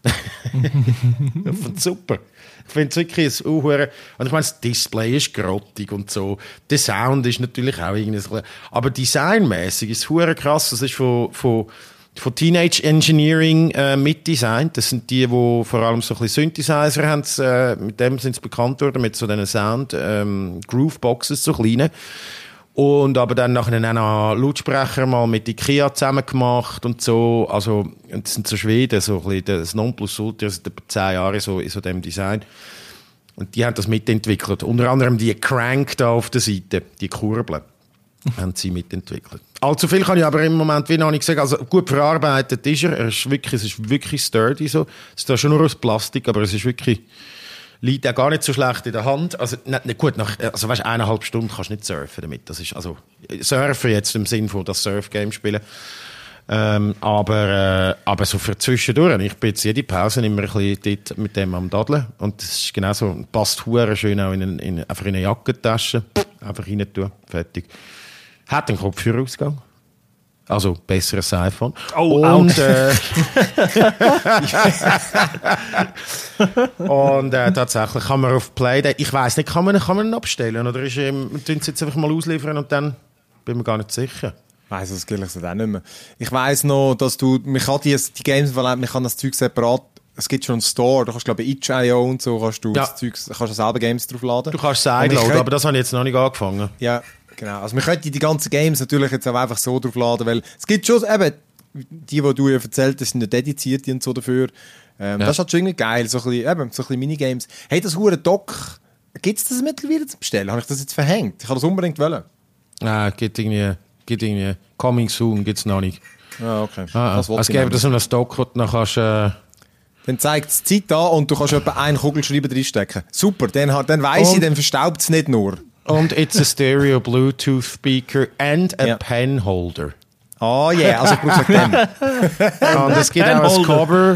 Ich finde es super. Ich finde es wirklich ein Uhuere. Und ich meine, das Display ist grottig und so. Der Sound ist natürlich auch irgendwie so. Aber designmäßig ist es hure krass. Das ist von, von, von Teenage Engineering äh, mitdesignt. Das sind die, die vor allem so ein bisschen Synthesizer haben. Äh, mit dem sind sie bekannt worden, mit so diesen Sound ähm, Grooveboxes, so kleine. Und aber dann nachher auch noch Lautsprecher mal mit IKEA zusammen gemacht und so. Also, das sind so Schweden, so ein bisschen das Nonplusultra, seit etwa zehn Jahren so in so dem Design. Und die haben das mitentwickelt. Unter anderem die Crank da auf der Seite, die Kurbel, haben sie mitentwickelt. Allzu viel kann ich aber im Moment wie noch nicht sagen. Also, gut verarbeitet ist er. Er ist wirklich, es ist wirklich sturdy so. Es ist da schon nur aus Plastik, aber es ist wirklich, liegt auch gar nicht so schlecht in der Hand. Also, nicht, nicht gut, nach, also weißt, eineinhalb Stunden kannst du nicht surfen damit. Das ist, also, surfen jetzt im Sinn von das Surf-Game spielen. Ähm, aber, äh, aber so für zwischendurch. Ich bin jetzt jede Pause immer ein bisschen dort mit dem am Daddeln. Und das ist genau so, passt hure schön auch in, in, in, einfach in eine Jackentasche. Einfach rein tun, fertig. Hat einen Kopfhörerausgang. Also besseres iPhone. Oh, und äh, und äh, tatsächlich kann man auf Play, ich weiss nicht, kann man, kann man ihn abstellen oder ist ähm, tun sie jetzt einfach mal ausliefern und dann bin mir gar nicht sicher. Ich weiss das ehrlich gesagt auch nicht mehr. Ich weiss noch, dass du, man kann die, die Games, man kann das Zeug separat, es gibt schon einen Store, da kannst du glaube ich itch punkt i o und so, kannst du ja. das Zeug, kannst du selber Games draufladen. Du kannst es einladen, aber das habe ich jetzt noch nicht angefangen. Ja. Genau, also man könnte die ganzen Games natürlich jetzt auch einfach so draufladen, weil es gibt schon, eben, die, die du ja erzählt hast, sind ja dediziert und so dafür. Ähm, ja. Das ist halt schon irgendwie geil, so ein bisschen, eben, so ein bisschen Minigames. Hey, das hure Dock, gibt es das mittlerweile zu bestellen? Habe ich das jetzt verhängt? Ich habe das unbedingt wollen. Ah, gibt irgendwie, gibt irgendwie, coming soon gibt es noch nicht. Ah, okay. Ah, ah. Es gäbe das so einen Stock, und dann kannst du... Äh Dann zeigt es die Zeit an und du kannst etwa einen Kugelschreiber reinstecken. Super, dann, dann weiss ich, dann verstaubt es nicht nur. Und it's a stereo Bluetooth speaker and a ja. pen holder. Oh ja, yeah, also ich brauche den. Und es gibt auch ein Cover.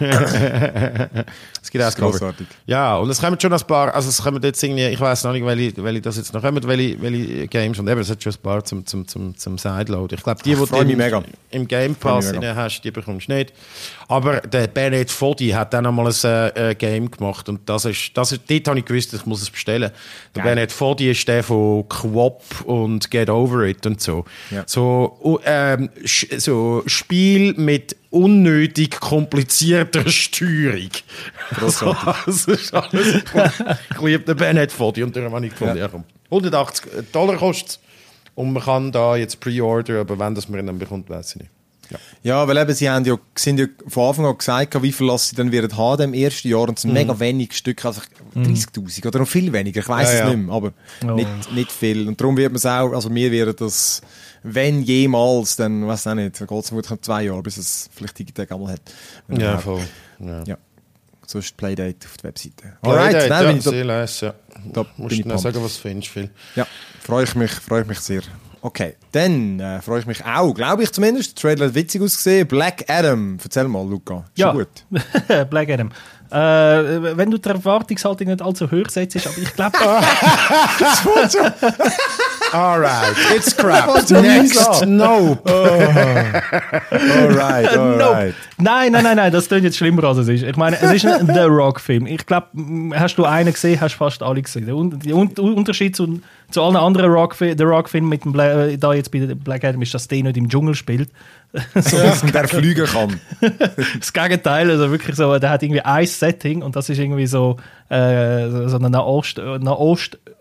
Es gibt auch ein Cover. Ja, und es kommen schon ein paar, also es kommen jetzt irgendwie, ich weiss noch nicht, welche, welche das jetzt noch kommen, welche, welche Games, und eben, es hat schon ein paar zum, zum, zum, zum Sideload. Ich glaube, die, die du im, im Game Pass hast, die bekommst du nicht. Aber der Bennett Foddy hat dann einmal ein äh, Game gemacht und das ist, das ist, dort habe ich gewusst, ich muss es bestellen. Der Geil. Bennett Foddy ist der von Quop und Get Over It und so. Ja. So, ähm, so Spiel mit unnötig komplizierter Steuerung. Grossartig. Das ist alles. Ich liebe den Bennett Foddy und darum habe ich gefunden, ja. Ja, hundertachtzig Dollar kostet es und man kann da jetzt pre-order, aber wenn das man ihn dann bekommt, weiss ich nicht. Ja. ja, weil eben, sie haben ja, sind ja von Anfang an gesagt, wie viel sie dann werden haben im ersten Jahr, und es sind mhm. mega wenig Stück, also dreißigtausend oder noch viel weniger, ich weiss ja, es ja. nicht mehr, aber oh. nicht, nicht viel. Und darum wird man es auch, also mir wäre das, wenn jemals, dann weiß ich auch nicht, dann geht es vermutlich zwei Jahre, bis es vielleicht Digitec einmal hat. Ja, voll. Ja. ja. So ist Playdate auf der Webseite. Alright, Playdate, Nein, ja, ich sehr nice, ja. Da musst du noch sagen, was du findest, Phil. Ja, freue ich mich, freue ich mich sehr. Okay, dann äh, freue ich mich auch, glaube ich zumindest. Der Trailer hat witzig ausgesehen. Black Adam, erzähl mal, Luca. Ist ja, gut. Black Adam. Äh, wenn du die Erwartungshaltung nicht allzu hoch setzt, aber ich glaube... Das wird schon... Alright, it's crap. Next, nope. Oh. Alright, alright. Nope. Nein, nein, nein, nein, das klingt jetzt schlimmer, als es ist. Ich meine, es ist ein The Rock-Film. Ich glaube, hast du einen gesehen, hast fast alle gesehen. Der Unterschied zu, zu allen anderen Rock-Filmen, The Rock-Film mit dem Bla- da jetzt bei Black Adam, ist, dass der nicht im Dschungel spielt. So, ja, der fliegen kann. Das Gegenteil, also wirklich so, der hat irgendwie ein Setting und das ist irgendwie so, äh, so eine Nahost, Nahost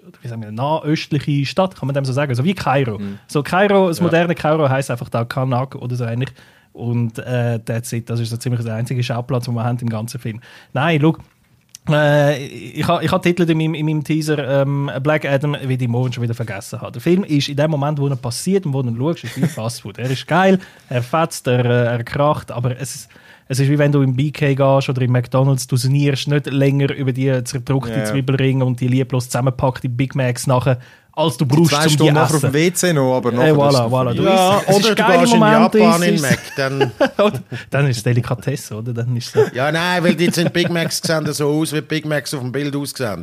wie sagen wir, nahöstliche Stadt, kann man dem so sagen, so wie Kairo. Mhm. So Kairo, das moderne ja. Kairo heisst einfach da Karnak oder so ähnlich. Und äh, that's it. Das ist so ziemlich der einzige Schauplatz, den wir haben im ganzen Film. Nein, schau, äh, ich habe ich ha Titel in meinem, in meinem Teaser ähm, Black Adam, wie die morgen schon wieder vergessen habe. Der Film ist in dem Moment, wo er passiert und wo du ihn schaust, ist wie Fastfood. Er ist geil, er fetzt, er, er kracht, aber es ist, es ist wie wenn du im B K gehst oder im McDonalds, du sanierst nicht länger über die zerdruckte yeah. Zwiebelringe und die lieblos zusammenpackte Big Macs nachher, als du brauchst, um die zu essen. Nachher auf dem W C noch, aber nachher... Äh, voilà, voilà. Du ja, isst, oder du gehst in Japan in Mac, dann... dann ist es Delikatesse, oder? Dann ist so. Ja, nein, weil die sind Big Macs sehen so aus, wie Big Macs auf dem Bild aussehen.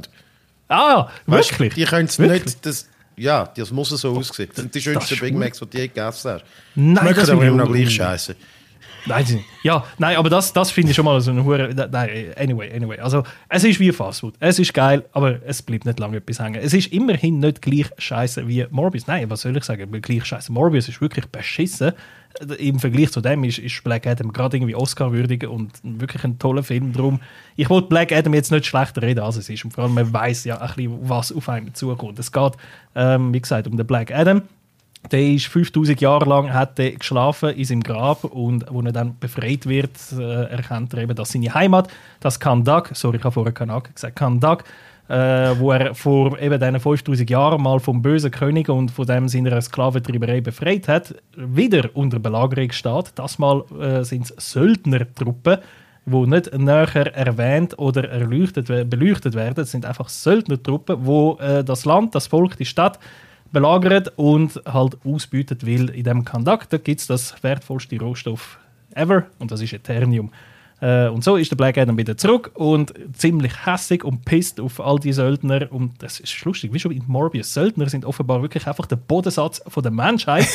Ah, weißt, wirklich? Die können es nicht... Das, ja, das muss so aussehen. Das sind die schönsten Big Macs, die du je gegessen hast. Nein, schmecken das aber immer noch gleich scheiße. Nein, ja, nein, aber das, das finde ich schon mal so eine hure. Nein, anyway, anyway. Also, es ist wie Fastfood. Es ist geil, aber es bleibt nicht lange etwas hängen. Es ist immerhin nicht gleich scheiße wie Morbius. Nein, was soll ich sagen? Gleich scheiße. Morbius ist wirklich beschissen. Im Vergleich zu dem ist, ist Black Adam gerade irgendwie Oscar-würdig und wirklich ein toller Film. Darum, ich wollte Black Adam jetzt nicht schlechter reden, als es ist. Und vor allem, man weiss ja ein bisschen, was auf einen zukommt. Es geht, ähm, wie gesagt, um den Black Adam. Der ist fünftausend Jahre lang hat er geschlafen in seinem Grab und als er dann befreit wird, äh, erkennt er eben, dass seine Heimat, das Kahndaq, sorry, ich habe vorher Kanak gesagt, Kahndaq, äh, wo er vor eben diesen fünftausend Jahren mal vom bösen König und von dem seiner Sklaventreiberei befreit hat, wieder unter Belagerung steht. Das Mal äh, sind es Söldnertruppen, die nicht näher erwähnt oder erleuchtet, beleuchtet werden. Es sind einfach Söldnertruppen, die äh, das Land, das Volk, die Stadt belagert und halt ausbeutet will in diesem Kahndaq. Da gibt es das wertvollste Rohstoff ever und das ist Eternium. Äh, und so ist der Black Adam wieder zurück und ziemlich hässig und pisst auf all die Söldner. Und das ist lustig, wie schon in Morbius. Söldner sind offenbar wirklich einfach der Bodensatz von der Menschheit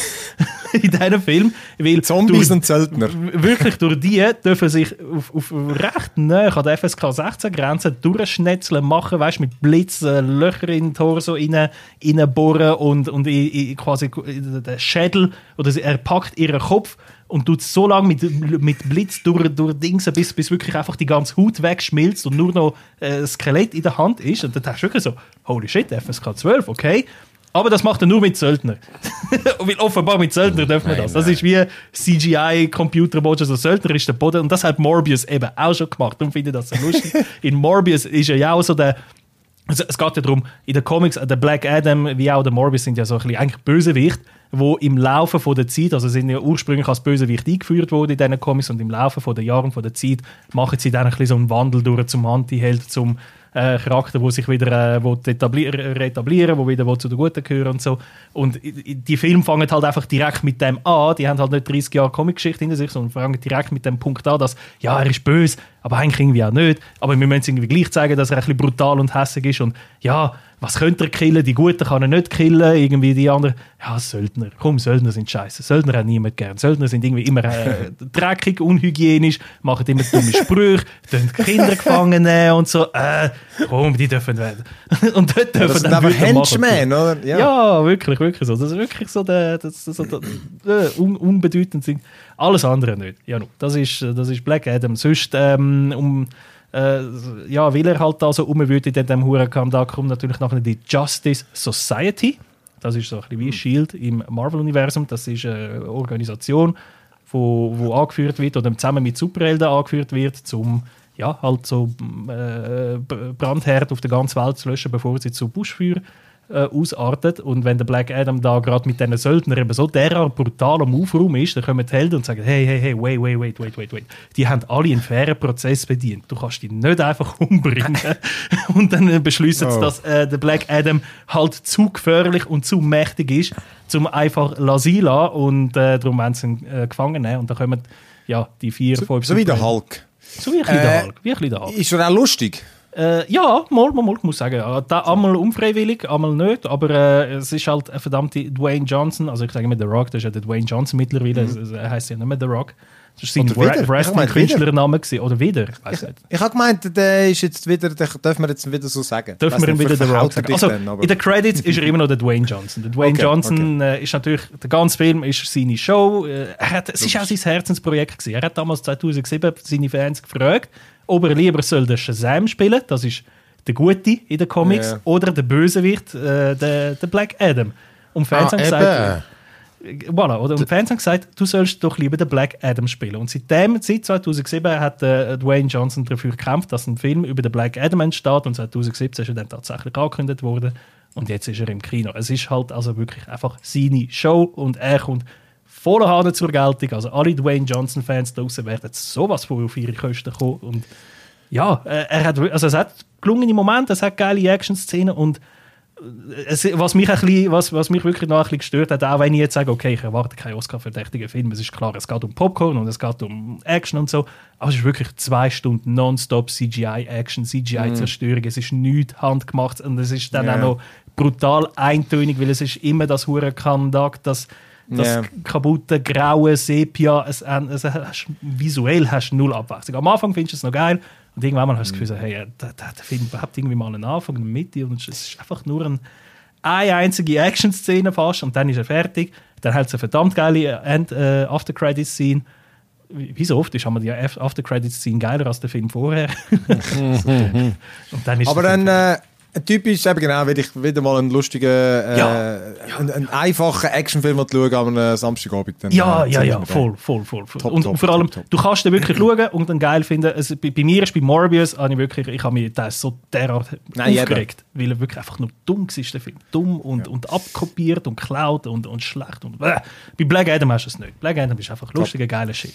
in diesem Film. Weil Zombies und Söldner. Wirklich durch die dürfen sich auf, auf recht nahe an der F S K sechzehn Grenze durchschnetzeln machen, weißt, mit Blitz, äh, Löcher in den Torso rein, reinbohren und, und in, in quasi in den Schädel. Oder sie, er packt ihren Kopf und tut so lange mit, mit Blitz durch, durch Dings, bis, bis wirklich einfach die ganze Haut wegschmilzt und nur noch äh, Skelett in der Hand ist. Und dann denkst du wirklich so, holy shit, F S K zwölf, okay. Aber das macht er nur mit Söldner. Weil offenbar mit Söldner dürfen wir das. Das ist wie C G I-Computer-Modus, also Söldner ist der Boden. Und das hat Morbius eben auch schon gemacht. Darum finde ich das so lustig. In Morbius ist er ja auch so der... Also es geht ja darum, in den Comics, der Black Adam wie auch der Morbius sind ja so ein bisschen eigentlich Bösewicht, wo im Laufe von der Zeit, also sind ja ursprünglich als Bösewicht eingeführt worden in diesen Comics und im Laufe von der Jahren von der Zeit machen sie dann ein bisschen so einen Wandel durch zum Anti-Held, zum äh, Charakter, der sich wieder äh, etablieren, retablieren, wo wieder zu den Guten gehören und so. Und die Filme fangen halt einfach direkt mit dem an. Die haben halt nicht dreißig Jahre Comic-Geschichte hinter sich, sondern fangen direkt mit dem Punkt an, dass ja, er ist böse, aber eigentlich irgendwie auch nicht. Aber wir müssen irgendwie gleich zeigen, dass er ein bisschen brutal und hässig ist. Und ja, was könnte er killen? Die Guten kann er nicht killen. Irgendwie die anderen. Ja, Söldner. Komm, Söldner sind scheiße. Söldner hat niemand gern. Söldner sind irgendwie immer äh, dreckig, unhygienisch, machen immer dumme Sprüche, tun Kinder gefangen nehmen und so. Äh, komm, die dürfen werden. Und dort dürfen ja, das dann sind aber Henchmen, oder? Ja. ja, wirklich, wirklich so. Das ist wirklich so der, das, so der äh, un, unbedeutend sind. Alles andere nicht. Ja, no, das ist, das ist Black Adam. Sonst, ähm, um Äh, ja, weil er halt da so rumwütet in diesem Hurenkampf, da kommt natürlich nachher die Justice Society. Das ist so ein bisschen wie SHIELD im Marvel-Universum. Das ist eine Organisation, wo, wo angeführt wird oder zusammen mit Superhelden angeführt wird, um ja, halt so äh, Brandherd auf der ganzen Welt zu löschen, bevor sie zu Buschfeuer äh, ausartet. Und wenn der Black Adam da gerade mit diesen Söldnern eben so derart brutal am Aufraum ist, dann kommen die Helden und sagen, hey, hey, hey, wait, wait, wait, wait, wait, wait. Die haben alle einen fairen Prozess bedient. Du kannst die nicht einfach umbringen. Und dann beschließen sie, oh. dass äh, der Black Adam halt zu gefährlich und zu mächtig ist, um einfach lassen lassen. Und äh, darum werden sie ihn äh, gefangen nehmen. Und dann kommen ja, die vier, so, fünf... So wie der Hulk. So wie ein bisschen äh, der Hulk. Wie ein bisschen der Hulk. Ist er auch lustig? Äh, ja, mal, mal, mal, ich muss sagen. Da, einmal unfreiwillig, einmal nicht. Aber äh, es ist halt ein verdammter Dwayne Johnson. Also ich sage immer The Rock, das ist ja der Dwayne Johnson mittlerweile. Mhm. Er heisst ja nicht mehr The Rock. Das war sein Wrestling-Künstlername. Oder wieder? Ich, ich, ich habe gemeint, der ist jetzt wieder, den dürfen wir jetzt wieder so sagen. Dürfen wir ihn wieder The Rock sagen. Also, dann, in den Credits ist er immer noch der Dwayne Johnson. Der Dwayne okay, Johnson okay. Äh, ist natürlich, der ganze Film ist seine Show. Äh, er hat, es war auch sein Herzensprojekt gewesen. Er hat damals zweitausendsieben seine Fans gefragt, ob er lieber soll den Shazam spielen. Das ist der Gute in den Comics yeah. oder der Bösewicht, äh, der, der Black Adam. Und Fans ah, haben gesagt, voilà, oder? Und Fans haben gesagt, du sollst doch lieber den Black Adam spielen. Und seitdem, seit zweitausendsieben hat äh, Dwayne Johnson dafür gekämpft, dass ein Film über den Black Adam entsteht. Und zweitausendsiebzehn ist er dann tatsächlich angekündigt worden. Und jetzt ist er im Kino. Es ist halt also wirklich einfach seine Show und er kommt voller Hahn zur Geltung. Also alle Dwayne Johnson-Fans draussen werden sowas von auf ihre Kosten kommen. Und ja, er hat, also es hat gelungene Momente, es hat geile Action-Szenen und es, was, mich ein bisschen, was, was mich wirklich noch ein bisschen gestört hat, auch wenn ich jetzt sage, okay, ich erwarte keinen Oscar-verdächtigen Film, es ist klar, es geht um Popcorn und es geht um Action und so, aber es ist wirklich zwei Stunden nonstop C G I-Action, C G I-Zerstörung, mm. es ist nichts handgemacht und es ist dann yeah. auch noch brutal eintönig, weil es ist immer das Hurenkandak, das, das yeah. kaputte, graue Sepia, es, es, es, visuell hast du null Abwechslung. Am Anfang findest du es noch geil, und irgendwann mal hast du das Gefühl, hey, der, der, der Film hat irgendwie mal einen Anfang, eine Mitte und es ist einfach nur ein, eine einzige Action-Szene fast und dann ist er fertig. Dann hat es eine verdammt geile End, äh, After-Credits-Scene. Wie so oft ist haben wir die After-Credits-Szene geiler als der Film vorher. und dann ist Aber dann äh, typisch, eben genau, wieder, wieder mal einen lustigen, äh, ja. Ja. einen, einen einfachen Actionfilm schauen am äh, Samstagabend. Dann, ja, äh, ja, ja, voll, voll, voll. voll. Top, und top, vor allem, top, top. du kannst den wirklich schauen und dann geil finden. Also, bei, bei mir ist bei Morbius, habe ich wirklich, ich habe mich da so derart Nein, aufgeregt, eben. Weil er wirklich einfach nur dumm war, der Film. Dumm und, ja. und abkopiert und geklaut und, und schlecht. Und, äh. Bei Black Adam hast du es nicht. Black Adam ist einfach lustiger, geiler Shit.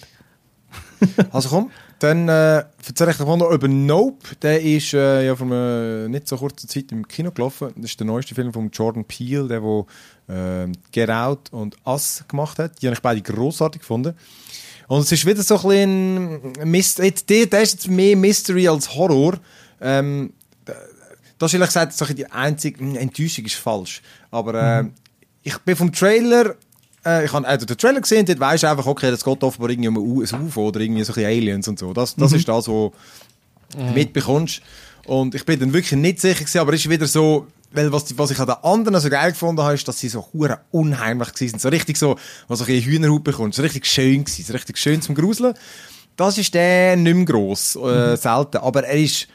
Also komm, dann äh, erzähle ich dir noch über Nope. Der ist äh, ja vor einer nicht so kurzer Zeit im Kino gelaufen. Das ist der neueste Film von Jordan Peele, der wo, äh, Get Out und Us gemacht hat. Die habe ich beide grossartig gefunden. Und es ist wieder so ein bisschen Mystery. Der ist jetzt mehr Mystery als Horror. Ähm, das ist ehrlich gesagt so die einzige Enttäuschung ist falsch. Aber äh, mhm. ich bin vom Trailer... Äh, ich habe äh, den Trailer gesehen, dort weisst du einfach, okay, das geht offenbar irgendwie um ein U F O oder irgendwie so ein bisschen Aliens und so. Das, das mhm. ist das, was du mhm. mitbekommst. Und ich bin dann wirklich nicht sicher gewesen, aber es ist wieder so, weil was, was ich an den anderen so geil gefunden habe, ist, dass sie so hure unheimlich waren. So richtig so, was so ein Hühnerhaut bekommst. So richtig schön gewesen. So richtig schön zum Gruseln. Das ist der nicht mehr gross, äh, mhm. selten. Aber er ist,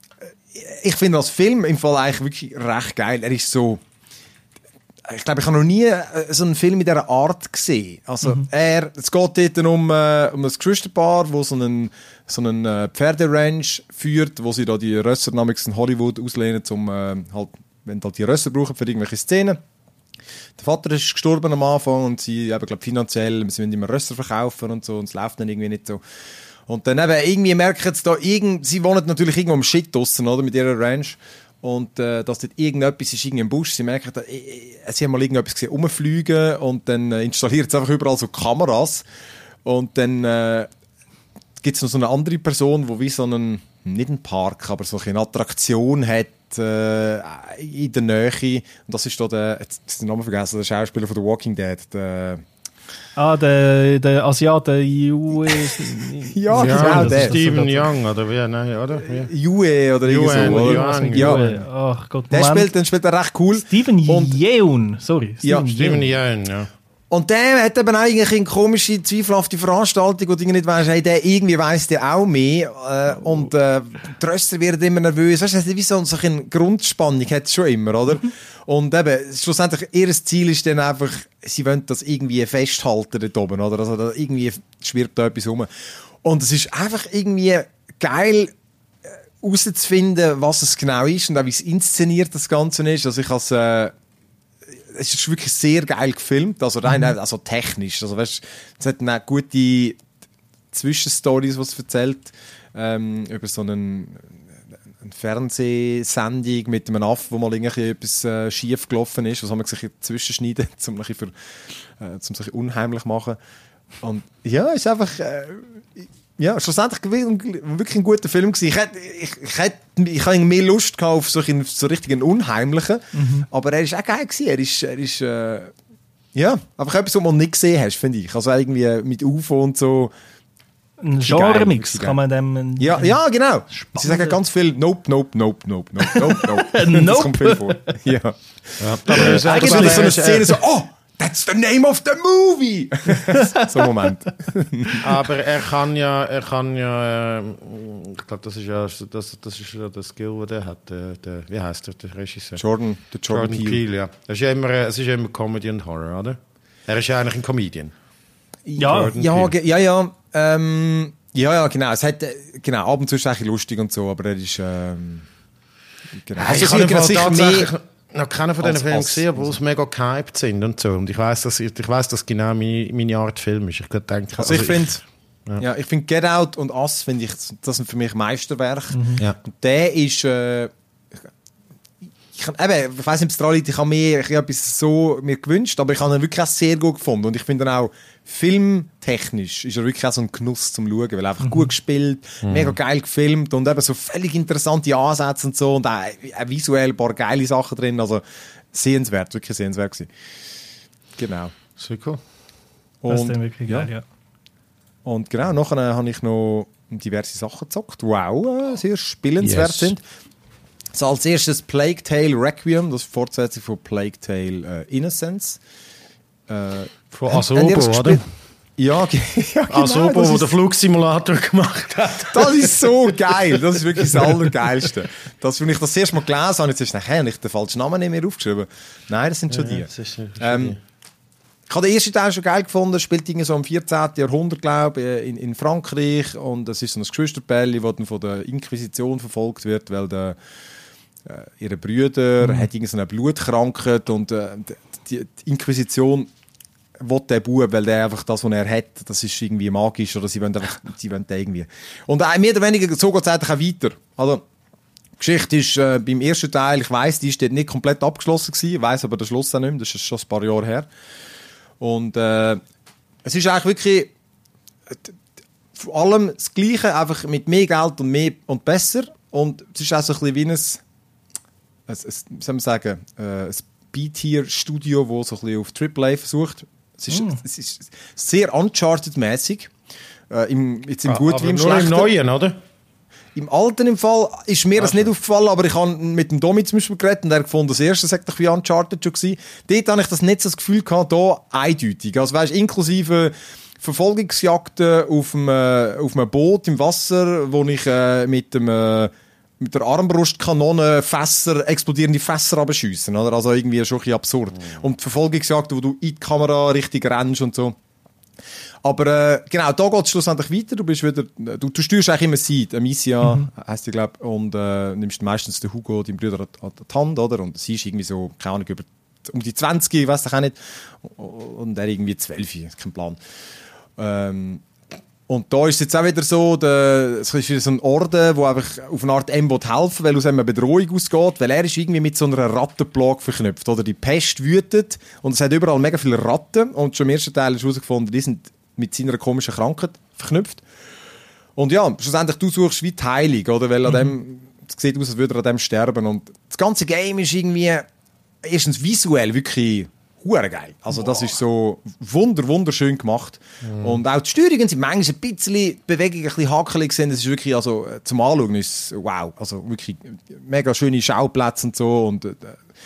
ich finde als Film im Fall eigentlich wirklich recht geil. Er ist so, ich glaube, ich habe noch nie so einen Film in dieser Art gesehen. Also, mhm. er, es geht dort um, äh, um ein Geschwisterpaar, das so einen, so einen äh, Pferderanch führt, wo sie da die Rösser namens in Hollywood auslehnen, um, äh, halt, wenn sie halt die Rösser brauchen für irgendwelche Szenen. Der Vater ist gestorben am Anfang und sie, eben, glaub, finanziell, sie wollen immer Rösser verkaufen und so, und es läuft dann irgendwie nicht so. Und dann eben, irgendwie merken sie da, irgend, sie wohnen natürlich irgendwo am Shit draussen, oder, mit ihrer Ranch. Und äh, dass dort irgendetwas ist, irgendwie im Busch. Sie merken, äh, äh, sie haben mal irgendetwas gesehen, rumfliegen und dann äh, installiert es einfach überall so Kameras. Und dann äh, gibt es noch so eine andere Person, die wie so einen, nicht einen Park, aber so eine Attraktion hat äh, in der Nähe. Und das ist da der, jetzt ist der Name vergessen, der Schauspieler von The Walking Dead, der... Ah, der, der Asiate Yue. ja, ja, genau, der. Stephen Young, oder wie? Nein, oder? Yue, oder irgendwie so. Oder? Ja. Ach Gott, der spielt, den spielt er recht cool. Stephen Yeun, sorry. Ja, Stephen Yeun, ja. Und der hat eben eigentlich eine komische, zweifelhafte Veranstaltung, wo du nicht weißt, hey, der irgendwie weiss der auch mehr. Äh, und äh, die Röster werden immer nervös. Weißt du, wie so, so eine Grundspannung hat es schon immer, oder? Und eben, schlussendlich, ihr Ziel ist dann einfach, sie wollen das irgendwie festhalten dort oben, oder? Also da irgendwie schwirrt da etwas rum. Und es ist einfach irgendwie geil, herauszufinden, was es genau ist und auch wie es inszeniert das Ganze ist. Also ich has, äh, es ist wirklich sehr geil gefilmt, also rein, mhm. also technisch. Also weißt, es hat auch gute Zwischenstories, was es erzählt, ähm, über so einen eine Fernsehsendung mit einem Aff, wo mal irgendwie etwas äh, schief gelaufen ist, was man sich zwischenschneiden, um ein für, äh, zum sich unheimlich machen. Und ja, ist einfach äh, ja, schlussendlich wirklich ein guter Film gewesen. Ich hätte, ich, ich hätte, ich hatte mehr Lust gehabt auf so einen so richtigen unheimlichen, mhm. aber er ist auch geil gewesen. Er ist, er ist äh, ja, einfach etwas, was man nicht gesehen hast, finde ich. Also irgendwie mit U F O und so. Ein Genre-Mix kann man dem... Ein, ja, ja, genau. Sie sagen ganz viel Nope, Nope, Nope, Nope, Nope, Nope, Nope. Nope. Das kommt viel vor. Ja. Ja. Aber es ist eigentlich so eine Szene so, oh, That's the name of the movie! So ein Moment. Aber er kann ja, er kann ja, äh, ich glaube, das ist ja das, das ist ja der Skill, den er hat. Der, der, wie heißt der, der Regisseur? Jordan, der Jordan, Jordan Peele. Ja. Es ist ja immer, es ist ja immer Comedy und Horror, oder? Er ist ja eigentlich ein Comedian. Ja, ja, ge- ja, ja. Ähm, ja, ja, genau. Es hat, äh, genau, ab und zu ist es eigentlich lustig und so, aber er ist, ähm, genau. Ja, Also, ich habe sicher, sicher tatsächlich noch keinen von diesen als- Filmen als- gesehen, obwohl sie mega gehypt sind und so. Und ich weiss, dass ich, ich weiss, dass genau meine, meine Art Film ist. Ich denke, Also, ich finde, ja. ja, ich finde Get Out und Us, finde ich, das sind für mich Meisterwerke. Ja. Und der ist, äh, ich, ich, eben, ich weiss nicht, ob es daran liegt, ich habe mir, ich habe etwas so mir gewünscht, aber ich habe ihn wirklich auch sehr gut gefunden. Und ich finde ihn auch filmtechnisch ist er wirklich auch so ein Genuss zum Schauen, weil er einfach mhm. gut gespielt, mhm. mega geil gefilmt und eben so völlig interessante Ansätze und so und auch, auch visuell ein paar geile Sachen drin. Also sehenswert, wirklich sehenswert gewesen. Genau. Sehr cool. Das ist Und, dann wirklich geil, ja. und genau, nachher äh, habe ich noch diverse Sachen gezockt, die auch äh, sehr spielenswert Yes. sind. So, als erstes Plague Tale Requiem, das ist die Fortsetzung von Plague Tale äh, Innocence. Äh, Von Habt- Asobo, habt ihr das oder? gespielt? Ja, ge- ja genau. Asobo, das der ist- den Flugsimulator gemacht hat. Das ist so geil. Das ist wirklich das Allergeilste. Das, als ich das erste Mal gelesen habe, jetzt ist nachher habe ich den falschen Namen nicht mehr aufgeschrieben. Nein, das sind schon die. das ist, das ist Ähm, ich habe den ersten Teil schon geil gefunden. Spielt irgendwie so im vierzehnten Jahrhundert, glaube ich, in, in Frankreich. Und es ist so ein Geschwisterpärchen, das dann von der Inquisition verfolgt wird, weil der, äh, ihre Brüder mhm. hat irgendeine Blutkrankheit und äh, die, die Inquisition will den Bub, weil der einfach das, was er hat, das ist irgendwie magisch oder sie wollen einfach, sie wollen den irgendwie. Und äh, mehr oder weniger, so geht es eigentlich auch weiter. Also, die Geschichte ist äh, beim ersten Teil, ich weiss, die ist dort nicht komplett abgeschlossen gewesen, ich weiss aber den Schluss auch nicht mehr, das ist schon ein paar Jahre her. Und äh, es ist eigentlich wirklich äh, vor allem das Gleiche, einfach mit mehr Geld und mehr und besser. Und es ist auch so ein bisschen wie ein, ein, ein wie soll man sagen, äh, ein B-Tier-Studio, das so ein bisschen auf Triple A versucht. Es ist, mm. es ist sehr Uncharted-mäßig. Äh, im, jetzt im Ah, Guten aber wie im nur Schlechten. im Neuen, oder? Im Alten im Fall ist mir das nicht aufgefallen, aber ich habe mit dem Domi zum Beispiel geredet und er hat gefunden, das erste sagt doch wie Uncharted schon gewesen. Dort habe ich das nicht so das Gefühl gehabt, hier eindeutig. Also weißt, inklusive Verfolgungsjagden auf einem, äh, auf einem Boot im Wasser, wo ich äh, mit dem äh, mit der Armbrustkanone Fässer, explodierende Fässer abschiessen, oder? Also irgendwie schon ein bisschen absurd. Mm. Und die Verfolgungsjagd, wo du in die Kamera richtig rennst und so. Aber äh, genau, da geht es schlussendlich weiter. Du bist wieder, du, du steuerst eigentlich immer Seed. Amicia mhm. heisst die, glaube ich, und äh, nimmst meistens den Hugo, deinen Bruder, an die Hand, oder? Und sie ist irgendwie so, keine Ahnung, über, um die zwanzig, ich weiss ich auch nicht. Und er irgendwie zwölf, kein Plan. Ähm, und da ist es jetzt auch wieder so, der, es ist wieder so ein Orden, der einfach auf eine Art M helfen will, weil aus einer Bedrohung ausgeht, weil er ist irgendwie mit so einer Rattenplage verknüpft, oder? Die Pest wütet und es hat überall mega viele Ratten und schon im ersten Teil hast du herausgefunden, die sind mit seiner komischen Krankheit verknüpft. Und ja, schlussendlich du suchst wie die Heilung, oder? Weil an dem, es sieht aus, als würde er an dem sterben und das ganze Game ist irgendwie erstens visuell wirklich hure geil. Also das ist so wunder, wunderschön gemacht. Mm. Und auch die Steuerungen sind manchmal ein bisschen, die Bewegungen ein bisschen hakelig sind. Es ist wirklich, also zum Anschauen ist wow. Also wirklich mega schöne Schauplätze und so. Und äh,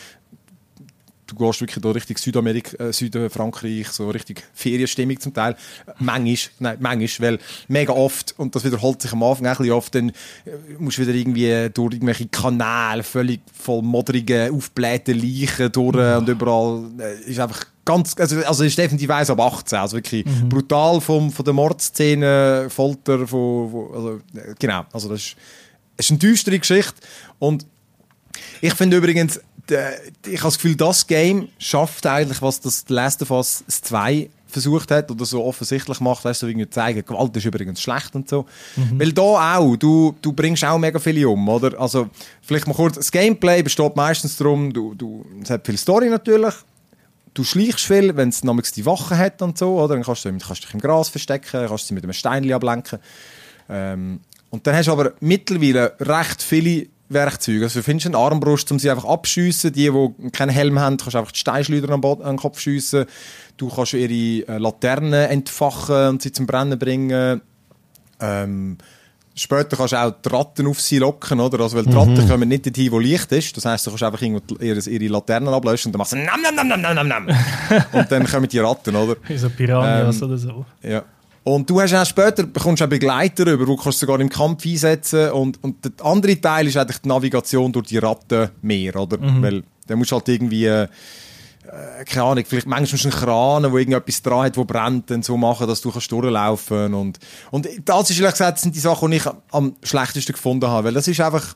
du gehst wirklich da richtig Südamerika, äh, Südfrankreich, so richtig Ferienstimmung zum Teil. Manchmal, nein, manchmal, weil mega oft, und das wiederholt sich am Anfang auch ein bisschen oft, dann musst du wieder irgendwie durch irgendwelche Kanäle, völlig voll modrige, aufgeblähte Leichen durch mhm. und überall äh, ist einfach ganz, also, also ist definitiv eins ab achtzehn, also wirklich mhm. brutal vom, von der Mordszene, Folter, von, von, also, äh, genau, also das ist, das ist eine düstere Geschichte und ich finde übrigens, ich habe das Gefühl, das Game schafft eigentlich, was das The Last of Us zwei versucht hat oder so offensichtlich macht, weißt du, so irgendwie zeigen, Gewalt ist übrigens schlecht und so. Mhm. Weil da auch, du, du bringst auch mega viele um, oder? Also, vielleicht mal kurz, das Gameplay besteht meistens darum, du, du, es hat viel Story natürlich, du schleichst viel, wenn es nämlich die Wache hat und so, oder? Dann kannst du, kannst du dich im Gras verstecken, kannst du sie mit einem Steinchen ablenken. Ähm, und dann hast du aber mittlerweile recht viele Werkzeuge. Also du findest eine Armbrust, um sie einfach abschiessen. Die, die keinen Helm haben, kannst du einfach die Steinschleuder an den Kopf schiessen. Du kannst ihre äh, Laternen entfachen und sie zum Brennen bringen. Ähm, Später kannst du auch die Ratten auf sie locken, oder? Also, weil die Ratten mhm. kommen nicht dorthin, wo Licht ist. Das heisst, du kannst einfach ihre, ihre Laternen ablöschen und dann machst du nam, nam, nam, nam, nam, nam. Und dann kommen die Ratten, oder? Wie so Piranhas ähm, oder so. Ja. Und du hast auch später, bekommst auch Begleiter über, du kannst sogar im Kampf einsetzen. Und, und der andere Teil ist eigentlich die Navigation durch die Rattenmeer, oder? Mhm. Weil, dann musst du halt irgendwie, äh, keine Ahnung, vielleicht manchmal einen Kran, wo irgendetwas dran hat, wo brennt, dann so machen, dass du kannst durchlaufen kannst. Und, und das ist, ehrlich gesagt, sind die Sachen, die ich am schlechtesten gefunden habe. Weil das ist einfach,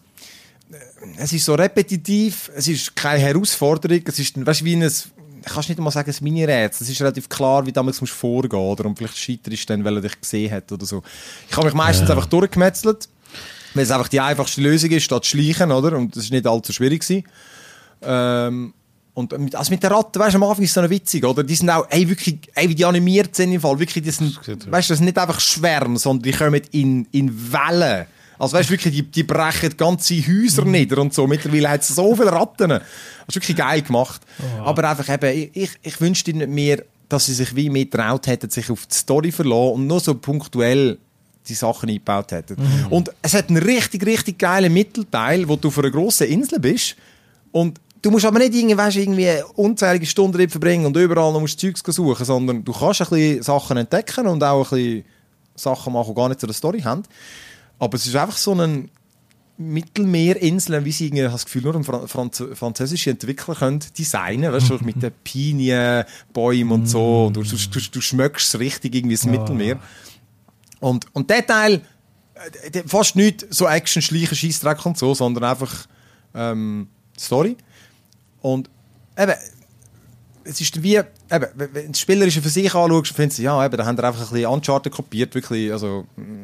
es ist so repetitiv, es ist keine Herausforderung, es ist, weißt du, wie ein, kannst nicht einmal sagen, ein Mini-Rätsel. Es ist relativ klar, wie damals musst du vorgehen, oder? Und vielleicht scheiterst du dann, weil er dich gesehen hat, oder so. Ich habe mich meistens ja. einfach durchgemetzelt, weil es einfach die einfachste Lösung ist, statt schleichen, oder? Und das ist nicht allzu schwierig gewesen. Ähm, Und mit, also mit den Ratten, weißt du, am Anfang ist es so witzig, oder? Die sind auch, ey, wirklich, ey, wie die animiert sind im Fall, wirklich, die sind, weißt du, das sind nicht einfach Schwärme, sondern die kommen in, in Wellen. Also weißt du, wirklich, die, die brechen ganze Häuser mhm. nieder und so. Mittlerweile hat es so viele Ratten. Das ist wirklich geil gemacht. Oh. Aber einfach eben, ich, ich wünschte nicht mehr, dass sie sich wie mehr traut hätten, sich auf die Story verlassen und nur so punktuell die Sachen eingebaut hätten. Mhm. Und es hat einen richtig, richtig geilen Mittelteil, wo du auf einer grossen Insel bist und du musst aber nicht irgendwie, weißt, irgendwie unzählige Stunden dort verbringen und überall noch musst du Zeugs suchen, sondern du kannst ein bisschen Sachen entdecken und auch ein bisschen Sachen machen, die gar nicht zu der Story haben. Aber es ist einfach so eine Mittelmeerinsel, wie sie irgendwie, ich habe das Gefühl, nur Franz französische Entwickler können designen, weißt du, mit den Pinienbäumen und so. Und du, du, du, du schmeckst es richtig irgendwie das ja. Mittelmeer. Und, und der Teil, äh, fast nicht so Action, Schleichen, Scheissdreck und so, sondern einfach ähm, Story. Und eben, es ist wie, eben, wenn du das Spielerische für sich anschaust, findest du, ja, eben, da haben wir einfach ein bisschen Uncharted kopiert, wirklich, also,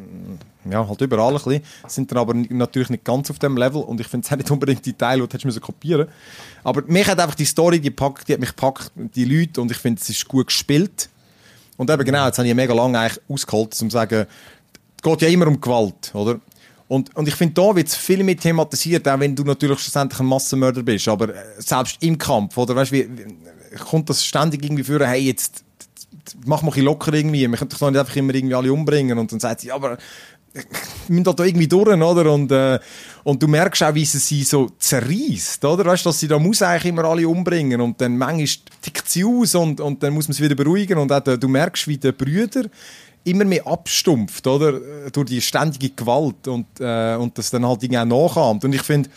ja, halt überall ein bisschen, sind dann aber natürlich nicht ganz auf dem Level und ich finde es auch nicht unbedingt die Teile, die du hättest kopieren müssen. Aber mich hat einfach die Story, die, packt, die hat mich gepackt, die Leute, und ich finde, es ist gut gespielt. Und eben genau, jetzt habe ich mega lange eigentlich ausgeholt, um zu sagen, es geht ja immer um Gewalt, oder? Und, und ich finde, da wird es viel mehr thematisiert, auch wenn du natürlich schlussendlich ein Massenmörder bist. Aber selbst im Kampf, oder? Weißt, wie, wie kommt das ständig irgendwie vor, hey, jetzt mach mal ein bisschen locker irgendwie. Wir können doch nicht einfach immer irgendwie alle umbringen. Und dann sagt sie, aber wir müssen da irgendwie durch, oder? Und, äh, und du merkst auch, wie sie sie so zerreißt, oder? Weißt, dass sie da muss eigentlich immer alle umbringen. Und dann manchmal tickt sie aus und, und dann muss man sie wieder beruhigen. Und auch, du merkst, wie die Brüder immer mehr abstumpft, oder? Durch die ständige Gewalt und, äh, und das dann halt irgendwie auch nachahmt. Und ich finde,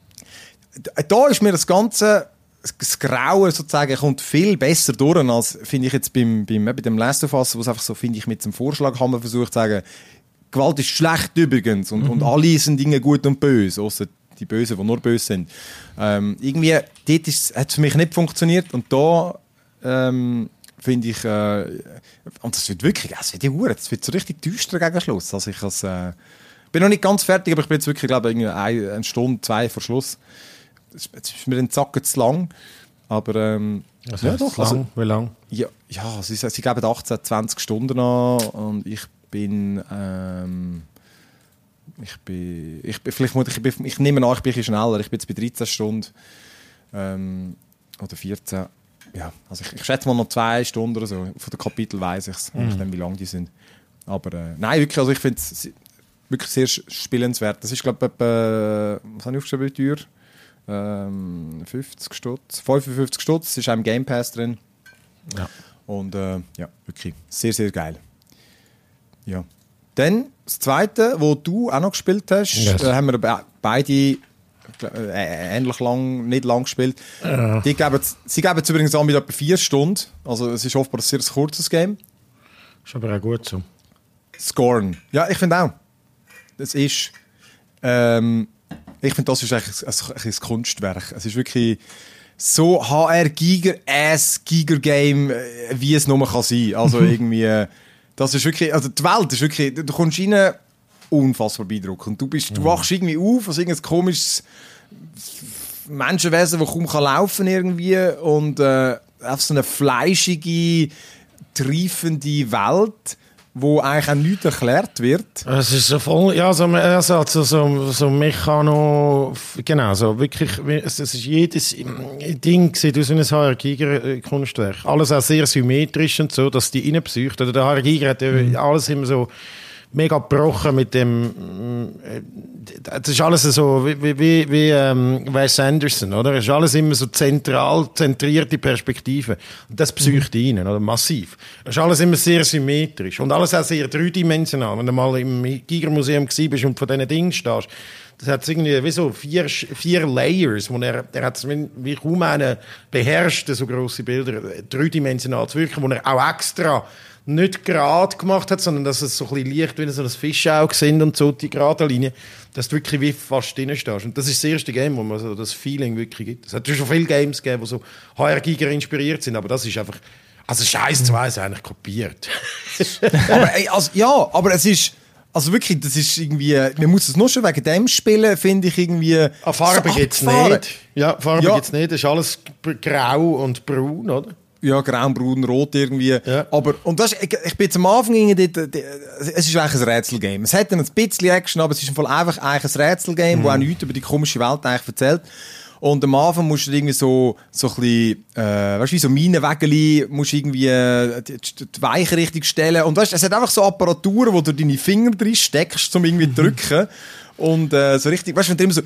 da ist mir das Ganze, das Graue sozusagen, kommt viel besser durch, als finde ich jetzt beim, beim, bei dem Last of Us, wo es einfach so, finde ich, mit dem Vorschlaghammer versucht zu sagen, Gewalt ist schlecht übrigens und, mhm. und alle sind Dinge gut und böse, außer die Bösen, die nur böse sind. Ähm, irgendwie, dort hat es für mich nicht funktioniert und da ähm, finde ich, äh, und das wird wirklich, das wird die Uhr, das wird so richtig düster gegen Schluss. Also ich has, äh, bin noch nicht ganz fertig, aber ich bin jetzt wirklich, glaube ich, eine, eine Stunde, zwei vor Schluss. Jetzt ist mir den Zacken zu lang, aber ähm, was ja, doch, lang? Also, wie lang? Ja, ja sie, sie geben achtzehn, zwanzig Stunden an und ich bin, ähm, ich bin, ich bin, vielleicht muss ich, ich, bin, ich nehme an, ich bin ein bisschen schneller, ich bin jetzt bei dreizehn Stunden ähm, oder vierzehn. Ja, also ich, ich schätze mal noch zwei Stunden oder so. Von den Kapiteln weiss ich es, mhm. wie lang die sind. Aber äh, nein, wirklich, also ich finde es wirklich sehr spielenswert. Das ist, glaube ich, etwa, was habe ich aufgeschrieben, wie teuer? Ähm, fünfzig Stutz, fünfundfünfzig Stutz, ist auch im Game Pass drin. Ja. Und äh, ja, wirklich sehr, sehr geil. Ja. Dann das Zweite, wo du auch noch gespielt hast, yes. äh, haben wir be- beide Äh, ähnlich lang, nicht lang gespielt. Ja. Die geben, sie geben es übrigens an mit etwa vier Stunden. Also es ist offenbar ein sehr kurzes Game. Ist aber auch gut so. Scorn. Ja, ich finde auch. Das ist... Ähm, ich finde, das ist eigentlich ein, ein, ein Kunstwerk. Es ist wirklich so H R-Giger-Ass-Giger-Game, wie es nur kann sein. Also irgendwie... Das ist wirklich... Also die Welt ist wirklich... Du kommst rein... unfassbar beeindruckend. Du, bist, du wachst irgendwie auf als irgendein komisches Menschenwesen, das kaum kann laufen irgendwie und äh, auf so eine fleischige, triefende Welt, wo eigentlich auch nichts erklärt wird. Es ist so voll, ja, so, also, so, so Mechano, genau, so wirklich, es ist jedes Ding sieht aus wie ein H R-Giger-Kunstwerk. Alles auch sehr symmetrisch und so, dass die reinpsycht. Oder der H R-Giger hat ja mhm. alles immer so mega gebrochen mit dem, das ist alles so wie, wie, wie, wie ähm, Wes Anderson, oder? Es ist alles immer so zentral, zentrierte Perspektive. Und das psycht mhm. rein, oder? Massiv. Es ist alles immer sehr symmetrisch. Und alles auch sehr dreidimensional. Wenn du mal im Gigermuseum gewesen bist und von diesen Dingen stehst, das hat irgendwie wie so vier, vier Layers, wo er, der hat wie, wie kaum einen beherrscht, so grosse Bilder, dreidimensional zu wirken, wo er auch extra nicht gerade gemacht hat, sondern dass es so ein bisschen leicht wie so ein Fischauge sind und so die gerade Linie, dass du wirklich wie fast drin stehst. Und das ist das erste Game, wo man so das Feeling wirklich gibt. Es hat schon viele Games gegeben, die so H R-Giger inspiriert sind, aber das ist einfach, also Scheiß zu Weise eigentlich kopiert. aber, ey, also, ja, aber es ist, also wirklich, das ist irgendwie, man muss es nur schon wegen dem spielen, finde ich irgendwie. Ah, Farbe so gibt es nicht. Ja, Farbe ja. gibt es nicht, das ist alles grau und braun, oder? Ja, grau, braun, rot irgendwie. Ja. Aber, und das, ich, ich bin jetzt am Anfang irgendwie dort, es ist eigentlich ein Rätselgame. Es hat dann ein bisschen Action, aber es ist im Fall einfach eigentlich ein Rätselgame, mhm. wo auch nichts über die komische Welt eigentlich erzählt. Und am Anfang musst du irgendwie so, so ein bisschen, äh, weißt du, wie so Minenwägeli, musst du irgendwie äh, die, die Weiche richtig stellen. Und weißt, es hat einfach so Apparaturen, wo du deine Finger drin steckst, um irgendwie zu drücken. Und äh, so richtig, weißt du, wenn du immer so.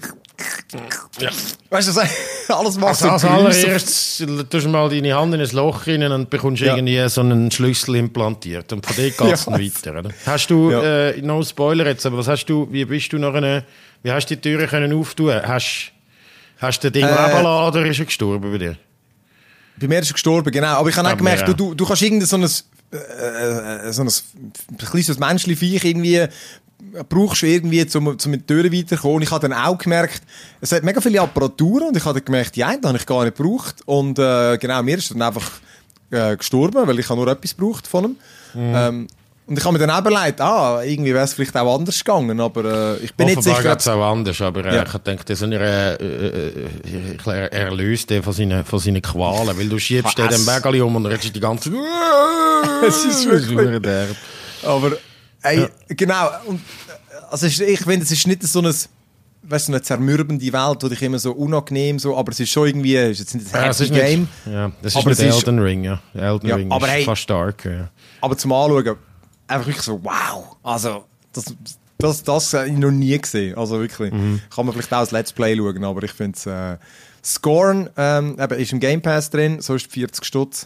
Ja. Weißt du, alles macht also, so als allererstes tust du mal deine Hand in ein Loch rein und bekommst ja. irgendwie so einen Schlüssel implantiert. Und von dort geht es ja. dann weiter. Oder? Hast du, ja. äh, no Spoiler jetzt, aber was hast du, wie bist du noch eine, wie hast du die Türen können auftun? Hast Hast du das Ding äh, leben lassen oder ist er gestorben bei dir? Bei mir ist er gestorben, genau. Aber ich habe auch gemerkt, du, du, du kannst irgendwie so ein, äh, so ein, ein kleines Menschli-Viech irgendwie, brauchst du irgendwie, um, um mit den Türen weiterzukommen. Und ich habe dann auch gemerkt, es hat mega viele Apparaturen und ich habe dann gemerkt, ja, das habe ich gar nicht gebraucht. Und äh, genau, mir ist er dann einfach äh, gestorben, weil ich habe nur etwas gebraucht von ihm. Mhm. Ähm, Und ich habe mir dann auch überlegt, ah, irgendwie wäre es vielleicht auch anders gegangen, aber äh, ich bin nicht sicher. Offenbar geht es auch anders, aber äh, ja. ich denke, das ist äh, äh, er löst von seinen, von seinen Qualen, weil du schiebst dir den Wägeli um und redest die ganze Zeit. Es ist wirklich derb. Aber, ey, ja. genau, und, also ich finde, es ist nicht so ein, weißt du, so eine zermürbende Welt, die dich immer so unangenehm so, aber es ist schon irgendwie, es ist jetzt nicht ein Happy ja, Game. Nicht, ja, das ist aber nicht Elden ist, Ring, ja. Elden ja, Ring aber ist hey, fast stark, ja. Aber zum Anschauen, einfach wirklich so, wow, also das, das, das habe ich noch nie gesehen, also wirklich. Mhm. Kann man vielleicht auch als Let's Play schauen, aber ich finde es, äh, Scorn ähm, eben, ist im Game Pass drin, so ist vierzig Stutz.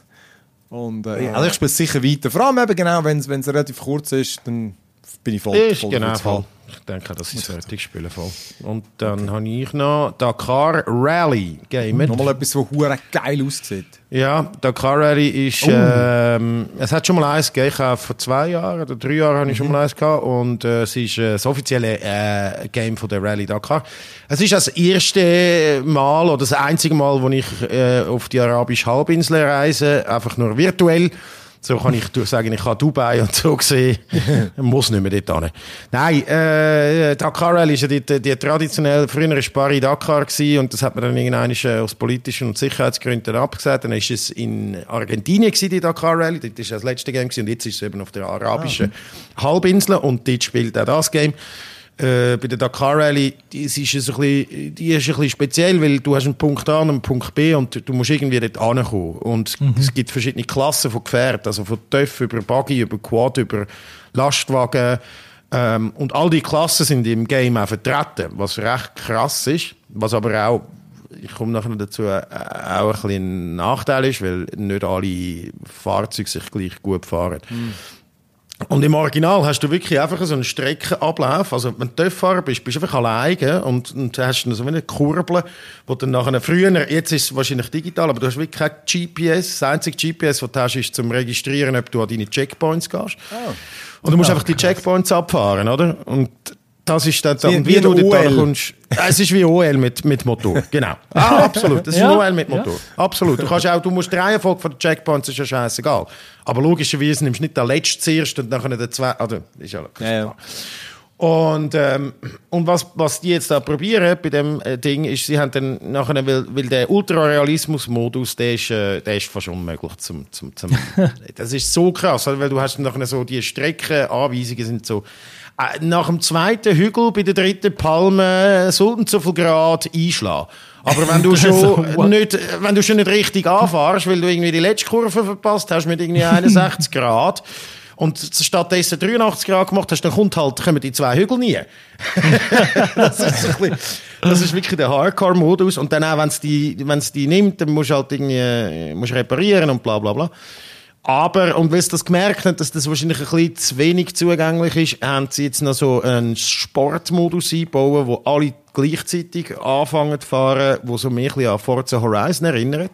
Und äh, ja. also ich spiele es sicher weiter, vor allem eben genau, wenn es relativ kurz ist, dann bin ich voll, ist voll genau voll. Ich denke, das ist fertig spielen voll. Und dann okay. habe ich noch Dakar Rally gamet. Nochmal etwas, was hure geil aussieht. Ja, Dakar Rally ist, oh. ähm, es hat schon mal eins gegeben, ich habe vor zwei Jahren oder drei Jahren habe ich schon mal eins gehabt und äh, es ist äh, das offizielle äh, Game von der Rally Dakar. Es ist das erste Mal oder das einzige Mal, wo ich äh, auf die arabische Halbinsel reise, einfach nur virtuell. So kann ich sagen, ich habe Dubai und so gesehen. Muss nicht mehr dort hin. Nein, äh, Dakar Rally ist ja die, die, die traditionell, früher war Paris Dakar gewesen, und das hat man dann irgendwann äh, aus politischen und Sicherheitsgründen abgesagt. Dann ist es in Argentinien gewesen, die Dakar Rally. Dort war das letzte Game gewesen, und jetzt ist es eben auf der arabischen ah. Halbinsel und dort spielt auch das Game. Äh, bei der Dakar Rally, die ist, ein bisschen, die ist ein bisschen speziell, weil du hast einen Punkt A und einen Punkt B und du musst irgendwie dort hinkommen. Und mhm. es gibt verschiedene Klassen von Gefährten, also von Töff über Buggy, über Quad, über Lastwagen. Ähm, und all die Klassen sind im Game auch vertreten, was recht krass ist, was aber auch, ich komme nachher dazu, auch ein bisschen ein Nachteil ist, weil nicht alle Fahrzeuge sich gleich gut fahren. Mhm. Und im Original hast du wirklich einfach so einen Streckenablauf. Also, wenn du Töfffahrer bist, bist du einfach alleine und, und hast so eine Kurbel, wo dann nachher, früher, jetzt ist es wahrscheinlich digital, aber du hast wirklich kein G P S. Das einzige G P S, das du hast, ist zum Registrieren, ob du an deine Checkpoints gehst. Oh. Und du musst oh, einfach die Checkpoints abfahren, oder? Und das ist dann, wie, und wie, wie du da kommst. Es ist wie O L mit, mit Motor, genau. Ah, absolut. Das ist ja, ein O L mit Motor. Ja. Absolut. Du kannst auch, du musst die Reihenfolge von den Checkpoints, ist ja scheißegal. Aber logischerweise nimmst du nicht den letzten zuerst und nachher den zweiten. Also, ist ja, ja, ja. Und, ähm, und was, was die jetzt da probieren bei dem äh, Ding, ist, sie haben dann nachher, weil, weil der Ultrarealismus-Modus, der ist, äh, der ist fast unmöglich zum, zum, zum das ist so krass, weil du hast nachher so, die Streckenanweisungen sind so, äh, nach dem zweiten Hügel bei der dritten Palme so und so viel Grad einschlagen. Aber wenn du schon so, nicht, wenn du schon nicht richtig anfährst, weil du irgendwie die letzte Kurve verpasst hast mit irgendwie einundsechzig Grad, und stattdessen dreiundachtzig Grad gemacht hast, dann kommt halt, kommen die zwei Hügel nie. das, ist so ein bisschen, das ist wirklich der Hardcore-Modus. Und dann auch, wenn es die, wenn's die nimmt, dann musst du halt irgendwie musst reparieren und bla bla bla. Aber, und weil sie das gemerkt haben, dass das wahrscheinlich ein bisschen zu wenig zugänglich ist, haben sie jetzt noch so einen Sportmodus einbauen, wo alle gleichzeitig anfangen zu fahren, wo so mehr ein bisschen an Forza Horizon erinnert.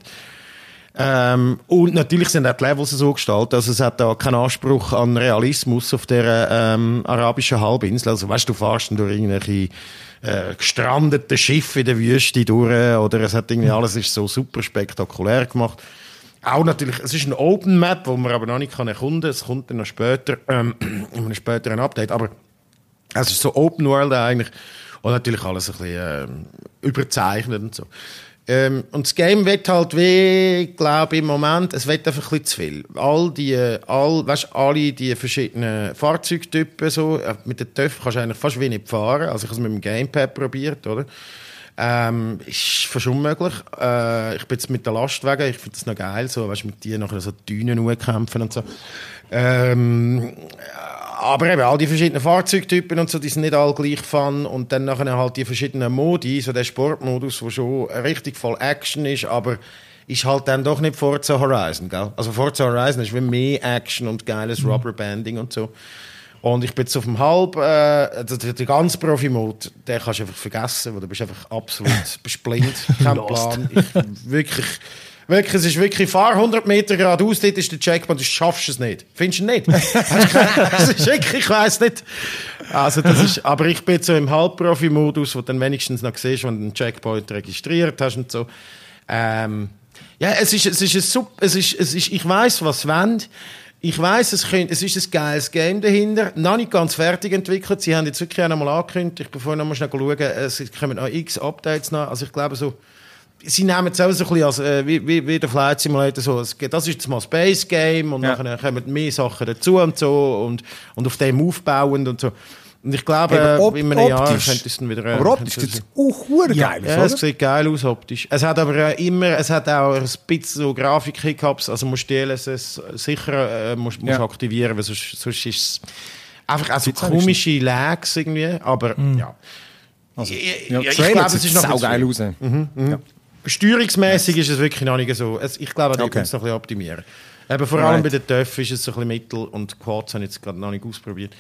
Ähm, und natürlich sind auch die Levels so gestaltet, also es hat da keinen Anspruch an Realismus auf der ähm, arabischen Halbinsel. Also weißt du, du fährst dann durch irgendwelche äh, gestrandete Schiffe in der Wüste durch, oder es hat irgendwie alles ist so super spektakulär gemacht. Auch natürlich, es ist eine Open Map, wo man aber noch nicht erkunden kann. Es kommt dann noch später, ähm, in einem späteren Update. Aber es ist so Open World eigentlich. Und natürlich alles ein bisschen ähm, überzeichnet und so. Ähm, und das Game wird halt wie, glaube ich, im Moment, es wird einfach ein bisschen zu viel. All die, all, weißt, alle die verschiedenen Fahrzeugtypen, so, mit den Töpfen kannst du eigentlich fast wie nicht fahren. Also ich habe es mit dem Gamepad probiert, oder? Ähm, ist fast unmöglich. Äh, ich bin jetzt mit den Lastwagen, ich finde das noch geil, so, weißt, mit dir nachher so Dünen hochkämpfen und so. Ähm, aber eben, all die verschiedenen Fahrzeugtypen und so, die sind nicht alle gleich fun. Und dann nachher halt die verschiedenen Modi, so der Sportmodus, der schon richtig voll Action ist, aber ist halt dann doch nicht Forza Horizon, gell? Also Forza Horizon ist wie mehr Action und geiles mhm. Rubberbanding und so. Und ich bin jetzt auf dem Halb, äh, der, der ganze Profi-Mode, den kannst du einfach vergessen, weil du bist einfach absolut bist blind, kein Plan. Ich, wirklich, wirklich, es ist wirklich, fahr hundert Meter geradeaus, dort ist der Checkpoint, du schaffst es nicht. Findest du nicht? Das ist wirklich, ich weiss nicht. Also das ist, aber ich bin so im Halbprofi-Modus, wo du dann wenigstens noch siehst, wenn du einen Checkpoint registriert hast und so. Ähm, ja, es ist, es ist ein Sub, es ist, es ist, ich weiss, was wollen. Ich weiss, es, könnt, es ist ein geiles Game dahinter. Noch nicht ganz fertig entwickelt. Sie haben jetzt wirklich auch noch mal angekündigt. Ich bin vorhin noch mal schnell schauen. Es kommen noch x Updates nach. Also ich glaube so, sie nehmen es auch so ein bisschen als, äh, wie, wie, wie der Flight Simulator so. Das ist jetzt mal ein Space Game und ja. Nachher kommen mehr Sachen dazu und so und, und auf dem aufbauend und so. Und ich glaube, hey, ob, in einem Jahr könnte es dann wieder... Äh, aber optisch sieht es auch geil ja, aus, ja, es sieht geil aus optisch. Es hat aber äh, immer, es hat auch ein bisschen so Grafik-Hiccups, also musst du D L S S sicher äh, musst, musst ja. aktivieren, weil sonst, sonst ist es einfach also komische Lags irgendwie, aber mm. ja. Also, ich, ja, ich, ich glaube, es ist noch sau geil aus. Mhm, mhm. Ja. Steuerungsmäßig ist es wirklich noch nicht so. Es, ich glaube, da okay. können es noch ein bisschen optimieren. Eben, vor allem right. bei den Töpfen ist es so ein bisschen mittel und Quads habe ich jetzt gerade noch nicht ausprobiert.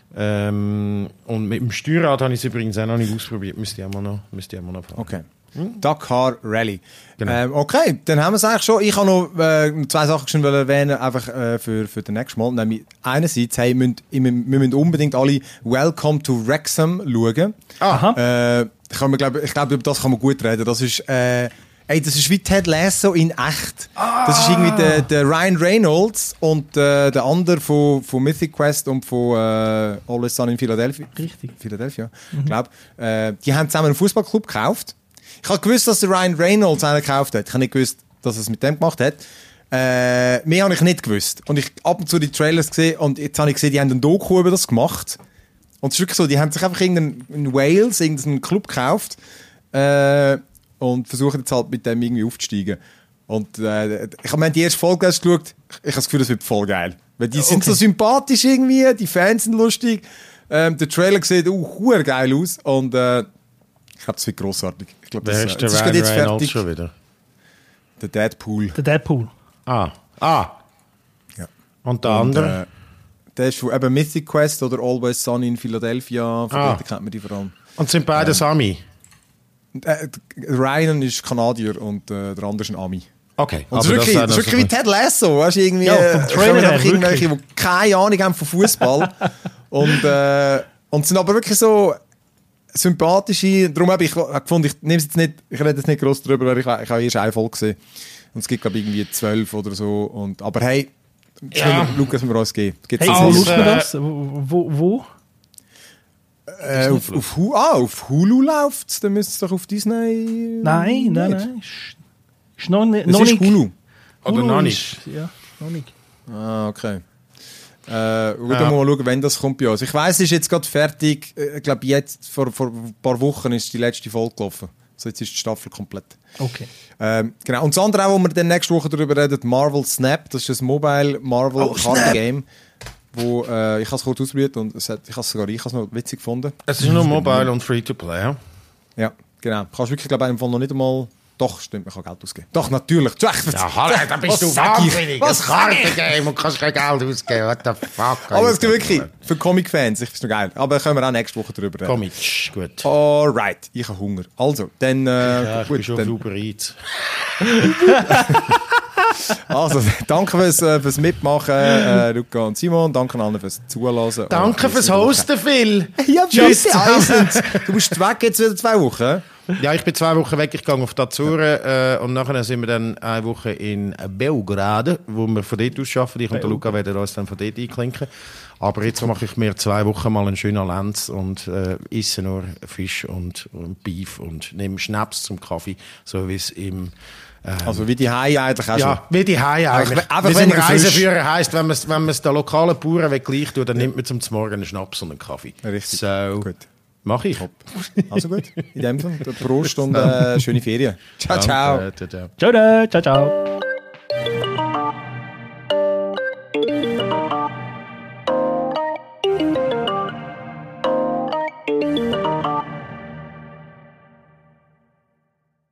Ähm, und mit dem Steuerrad habe ich es übrigens auch noch nicht ausprobiert. Müsste ich auch mal noch, müsste ich auch mal noch fahren. Okay. Hm? Dakar Rally. Genau. Ähm, okay, dann haben wir es eigentlich schon. Ich habe noch äh, zwei Sachen schon erwähnen, einfach äh, für, für den nächsten Mal. Nämlich einerseits, hey, wir, müssen, wir müssen unbedingt alle Welcome to Wrexham schauen. Aha. Äh, kann man, glaub, ich glaube, über das kann man gut reden. Das ist... Äh, Ey, das ist wie Ted Lasso in echt. Ah. Das ist irgendwie der, der Ryan Reynolds und äh, der andere von, von Mythic Quest und von äh, Always Sunny in Philadelphia. Richtig. Philadelphia, mhm. glaube äh, Die haben zusammen einen Fußballclub gekauft. Ich habe gewusst, dass der Ryan Reynolds einen gekauft hat. Ich habe nicht gewusst, dass er es mit dem gemacht hat. Äh, mehr habe ich nicht gewusst. Und ich ab und zu die Trailers gesehen und jetzt habe ich gesehen, die haben einen Doku über das gemacht. Und es ist wirklich so, die haben sich einfach irgendeinen in Wales irgendeinen Club gekauft. Äh, und versuchen jetzt halt mit dem irgendwie aufzusteigen. Und äh, ich habe mir die erste Folge geschaut, ich habe das Gefühl, das wird voll geil. Weil die okay. sind so sympathisch irgendwie, die Fans sind lustig. Ähm, der Trailer sieht auch uh, geil aus. Und äh, ich glaube, das wird grossartig. Ich glaub, Wer das, ist der das Ryan ist jetzt Reynolds fertig. schon wieder? Der Deadpool. Der Deadpool. Ah. Ah. Ja. Und der andere? Äh, der ist von eben Mythic Quest oder Always Sunny in Philadelphia. Von ah. dort kennt man die vor allem. Und sind beide ähm, Sami? Äh, Ryan ist Kanadier und äh, der andere ist ein Ami. Okay. Und das ist wirklich, das ist wirklich wie Ted Lasso. Weißt, irgendwie, ja, vom Trailer her, irgendwelche, die keine Ahnung haben von Fußball. und, äh, und sind aber wirklich so sympathische. Darum habe ich gefunden, ich nehme es jetzt nicht, ich rede jetzt nicht gross darüber, weil ich, ich habe erst eine Folge gesehen. Und es gibt, glaube ich, irgendwie zwölf oder so. Und, aber hey, ja. Lukas, wir uns geben. Hey, wo schaut man das? Wo? wo? Äh, auf, auf, ah, auf Hulu läuft es, dann müsste es doch auf Disney... Nein, nein, nein. Ist noch, ne, es noch ist nicht. Hulu. Oder Hulu noch nicht? Ist, ja, noch nicht. Ah, okay. Äh, ja. Mal schauen, wenn das kommt bei uns. Ich weiss, es ist jetzt gerade fertig. Ich glaube, jetzt, vor, vor ein paar Wochen ist die letzte Folge gelaufen. Also jetzt ist die Staffel komplett. Okay. Ähm, genau. Und das andere, wo wir dann nächste Woche darüber reden, Marvel Snap. Das ist ein Mobile Marvel oh, Card Game. wo, äh, ich habe es kurz ausprobiert und es hat, ich habe es sogar ich habe es noch witzig gefunden. Es ist nur mobile und free-to-play, ja? Ja, genau. Du kannst wirklich, glaube ich, im Fall noch nicht einmal... Doch, stimmt, man kann Geld ausgeben. Doch, natürlich. Ja, hallo, da bist du wahnsinnig. Was Kartengame und kannst kein Geld ausgeben. What the fuck? Aber es gibt wirklich, für Comic-Fans, ich finde es noch geil. Aber können wir auch nächste Woche drüber reden. Comic, gut. Alright, ich habe Hunger. Also, dann... Äh, ja, ich gut, bin schon dann, auf Uber Eats. Also, danke fürs, äh, fürs Mitmachen, äh, Luca und Simon. Danke allen fürs Zuhören. Danke fürs Hosten, Phil. Ja, tschüss. Du bist weg jetzt wieder zwei Wochen. Ja, ich bin zwei Wochen weg, ich gehe auf die Azoren äh, und nachher sind wir dann eine Woche in Belgrad, wo wir von dort aus arbeiten. Ich und der Luca werden uns dann von dort einklinken. Aber jetzt mache ich mir zwei Wochen mal einen schönen Lenz und äh, esse nur Fisch und, und Beef und nehme Schnaps zum Kaffee, so wie es im... Ähm, also wie die Haie eigentlich auch ja, schon. wie die Haie eigentlich. Einfach, wie wenn ein man Reiseführer heisst, wenn man es wenn den lokalen Bauern gleich tut, dann ja. nimmt man zum Morgen einen Schnaps und einen Kaffee. Richtig, so, gut. Mach ich. Also gut, in dem Fall, Prost und äh, schöne Ferien. Ciao, ciao. Ciao, ciao, ciao.